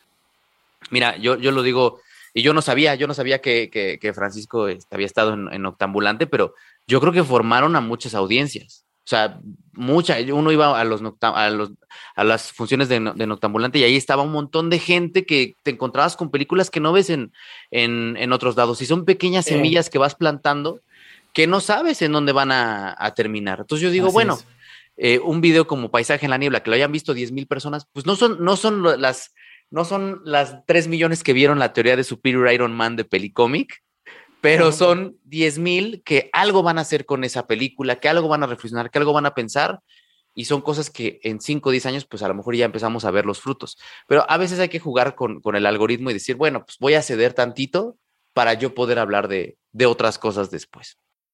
mira, yo, yo lo digo, y yo no sabía, yo no sabía que, que, que Francisco había estado en, en Noctambulante, pero yo creo que formaron a muchas audiencias. O sea, mucha, uno iba a, los noctam, a, los, a las funciones de, de Noctambulante y ahí estaba un montón de gente que te encontrabas con películas que no ves en, en, en otros lados. Y son pequeñas sí. semillas que vas plantando que no sabes en dónde van a, a terminar. Entonces yo digo, Así bueno, eh, un video como Paisaje en la Niebla, que lo hayan visto diez mil personas, pues no son, no son las, no son las tres millones que vieron la teoría de Superior Iron Man de Pelicómic, pero son diez mil que algo van a hacer con esa película, que algo van a reflexionar, que algo van a pensar, y son cosas que en cinco o diez años, pues a lo mejor ya empezamos a ver los frutos. Pero a veces hay que jugar con, con el algoritmo y decir, bueno, pues voy a ceder tantito para yo poder hablar de, de otras cosas después.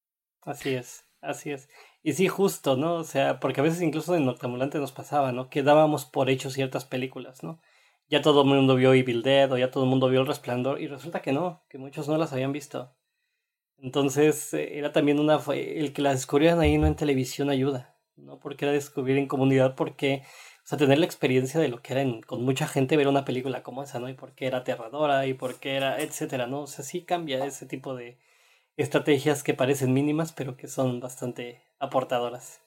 Así es, así es. Y sí, justo, ¿no? O sea, porque a veces incluso en Noctambulante nos pasaba, ¿no? Que dábamos por hecho ciertas películas, ¿no? Ya todo el mundo vio Evil Dead o ya todo el mundo vio El Resplandor y resulta que no, que muchos no las habían visto. Entonces eh, era también una... El que las descubrieran ahí no en televisión ayuda, ¿no? Porque era descubrir en comunidad, porque... O sea, tener la experiencia de lo que era en, con mucha gente ver una película como esa, ¿no? Y por qué era aterradora y por qué era... etcétera, ¿no? O sea, sí cambia ese tipo de estrategias que parecen mínimas, pero que son bastante aportadoras.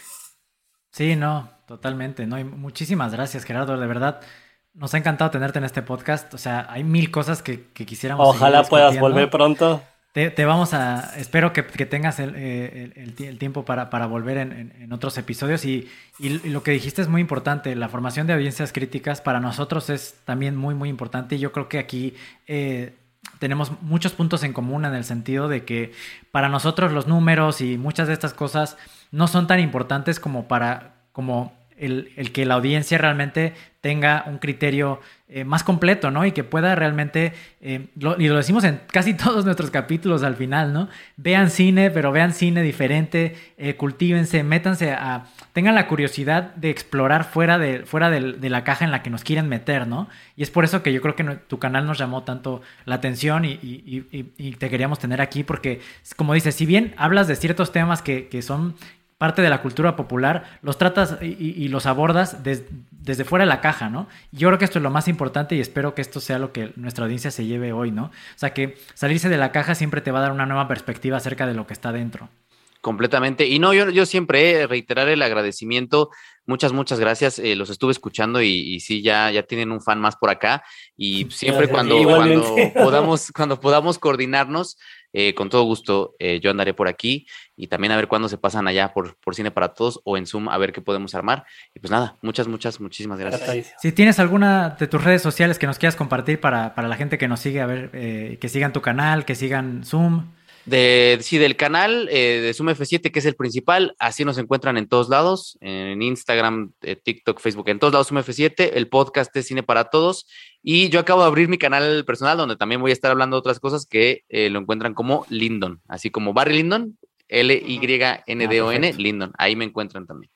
Sí, no, totalmente, ¿no? Y muchísimas gracias, Gerardo, de verdad. Nos ha encantado tenerte en este podcast. O sea, hay mil cosas que, que quisiéramos
Ojalá puedas volver pronto.
Te, te vamos a... Espero que, que tengas el, el, el, el tiempo para, para volver en, en, en otros episodios. Y, y, y lo que dijiste es muy importante. La formación de audiencias críticas para nosotros es también muy, muy importante. Y yo creo que aquí eh, tenemos muchos puntos en común en el sentido de que para nosotros los números y muchas de estas cosas no son tan importantes como para... como El, el que la audiencia realmente tenga un criterio eh, más completo, ¿no? Y que pueda realmente, eh, lo, y lo decimos en casi todos nuestros capítulos al final, ¿no? Vean cine, pero vean cine diferente, eh, cultívense, métanse a... tengan la curiosidad de explorar fuera, de, fuera de, de la caja en la que nos quieren meter, ¿no? Y es por eso que yo creo que no, tu canal nos llamó tanto la atención y, y, y, y te queríamos tener aquí porque, como dices, si bien hablas de ciertos temas que, que son... parte de la cultura popular, los tratas y, y los abordas des, desde fuera de la caja, ¿no? Yo creo que esto es lo más importante y espero que esto sea lo que nuestra audiencia se lleve hoy, ¿no? O sea, que salirse de la caja siempre te va a dar una nueva perspectiva acerca de lo que está dentro.
Completamente. Y no, yo, yo siempre eh, reiterar el agradecimiento. Muchas, muchas gracias. Eh, los estuve escuchando y, y sí, ya, ya tienen un fan más por acá. Y siempre cuando, cuando, podamos, cuando podamos coordinarnos, eh, con todo gusto, eh, yo andaré por aquí y también a ver cuándo se pasan allá por, por Cine para Todos o en Zoom a ver qué podemos armar. Y pues nada, muchas, muchas, muchísimas gracias.
Si tienes alguna de tus redes sociales que nos quieras compartir para, para la gente que nos sigue, a ver, eh, que sigan tu canal, que sigan Zoom.
De, sí, del canal eh, de Zoom F siete, que es el principal, así nos encuentran en todos lados, en Instagram, eh, TikTok, Facebook, en todos lados Zoom F siete, el podcast es Cine para Todos, y yo acabo de abrir mi canal personal, donde también voy a estar hablando de otras cosas que eh, lo encuentran como Lyndon, así como Barry Lyndon, L Y N D O N, ah, Lyndon, ahí me encuentran también.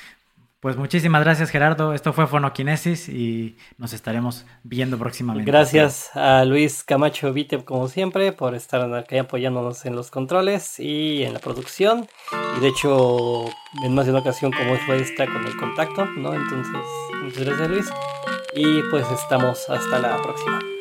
Pues muchísimas gracias, Gerardo. Esto fue Fonoquinesis y nos estaremos viendo próximamente.
Gracias a Luis Camacho Viteb, como siempre, por estar aquí apoyándonos en los controles y en la producción. Y de hecho, en más de una ocasión, como fue esta con el contacto, ¿no? Entonces, muchas gracias, Luis. Y pues estamos hasta la próxima.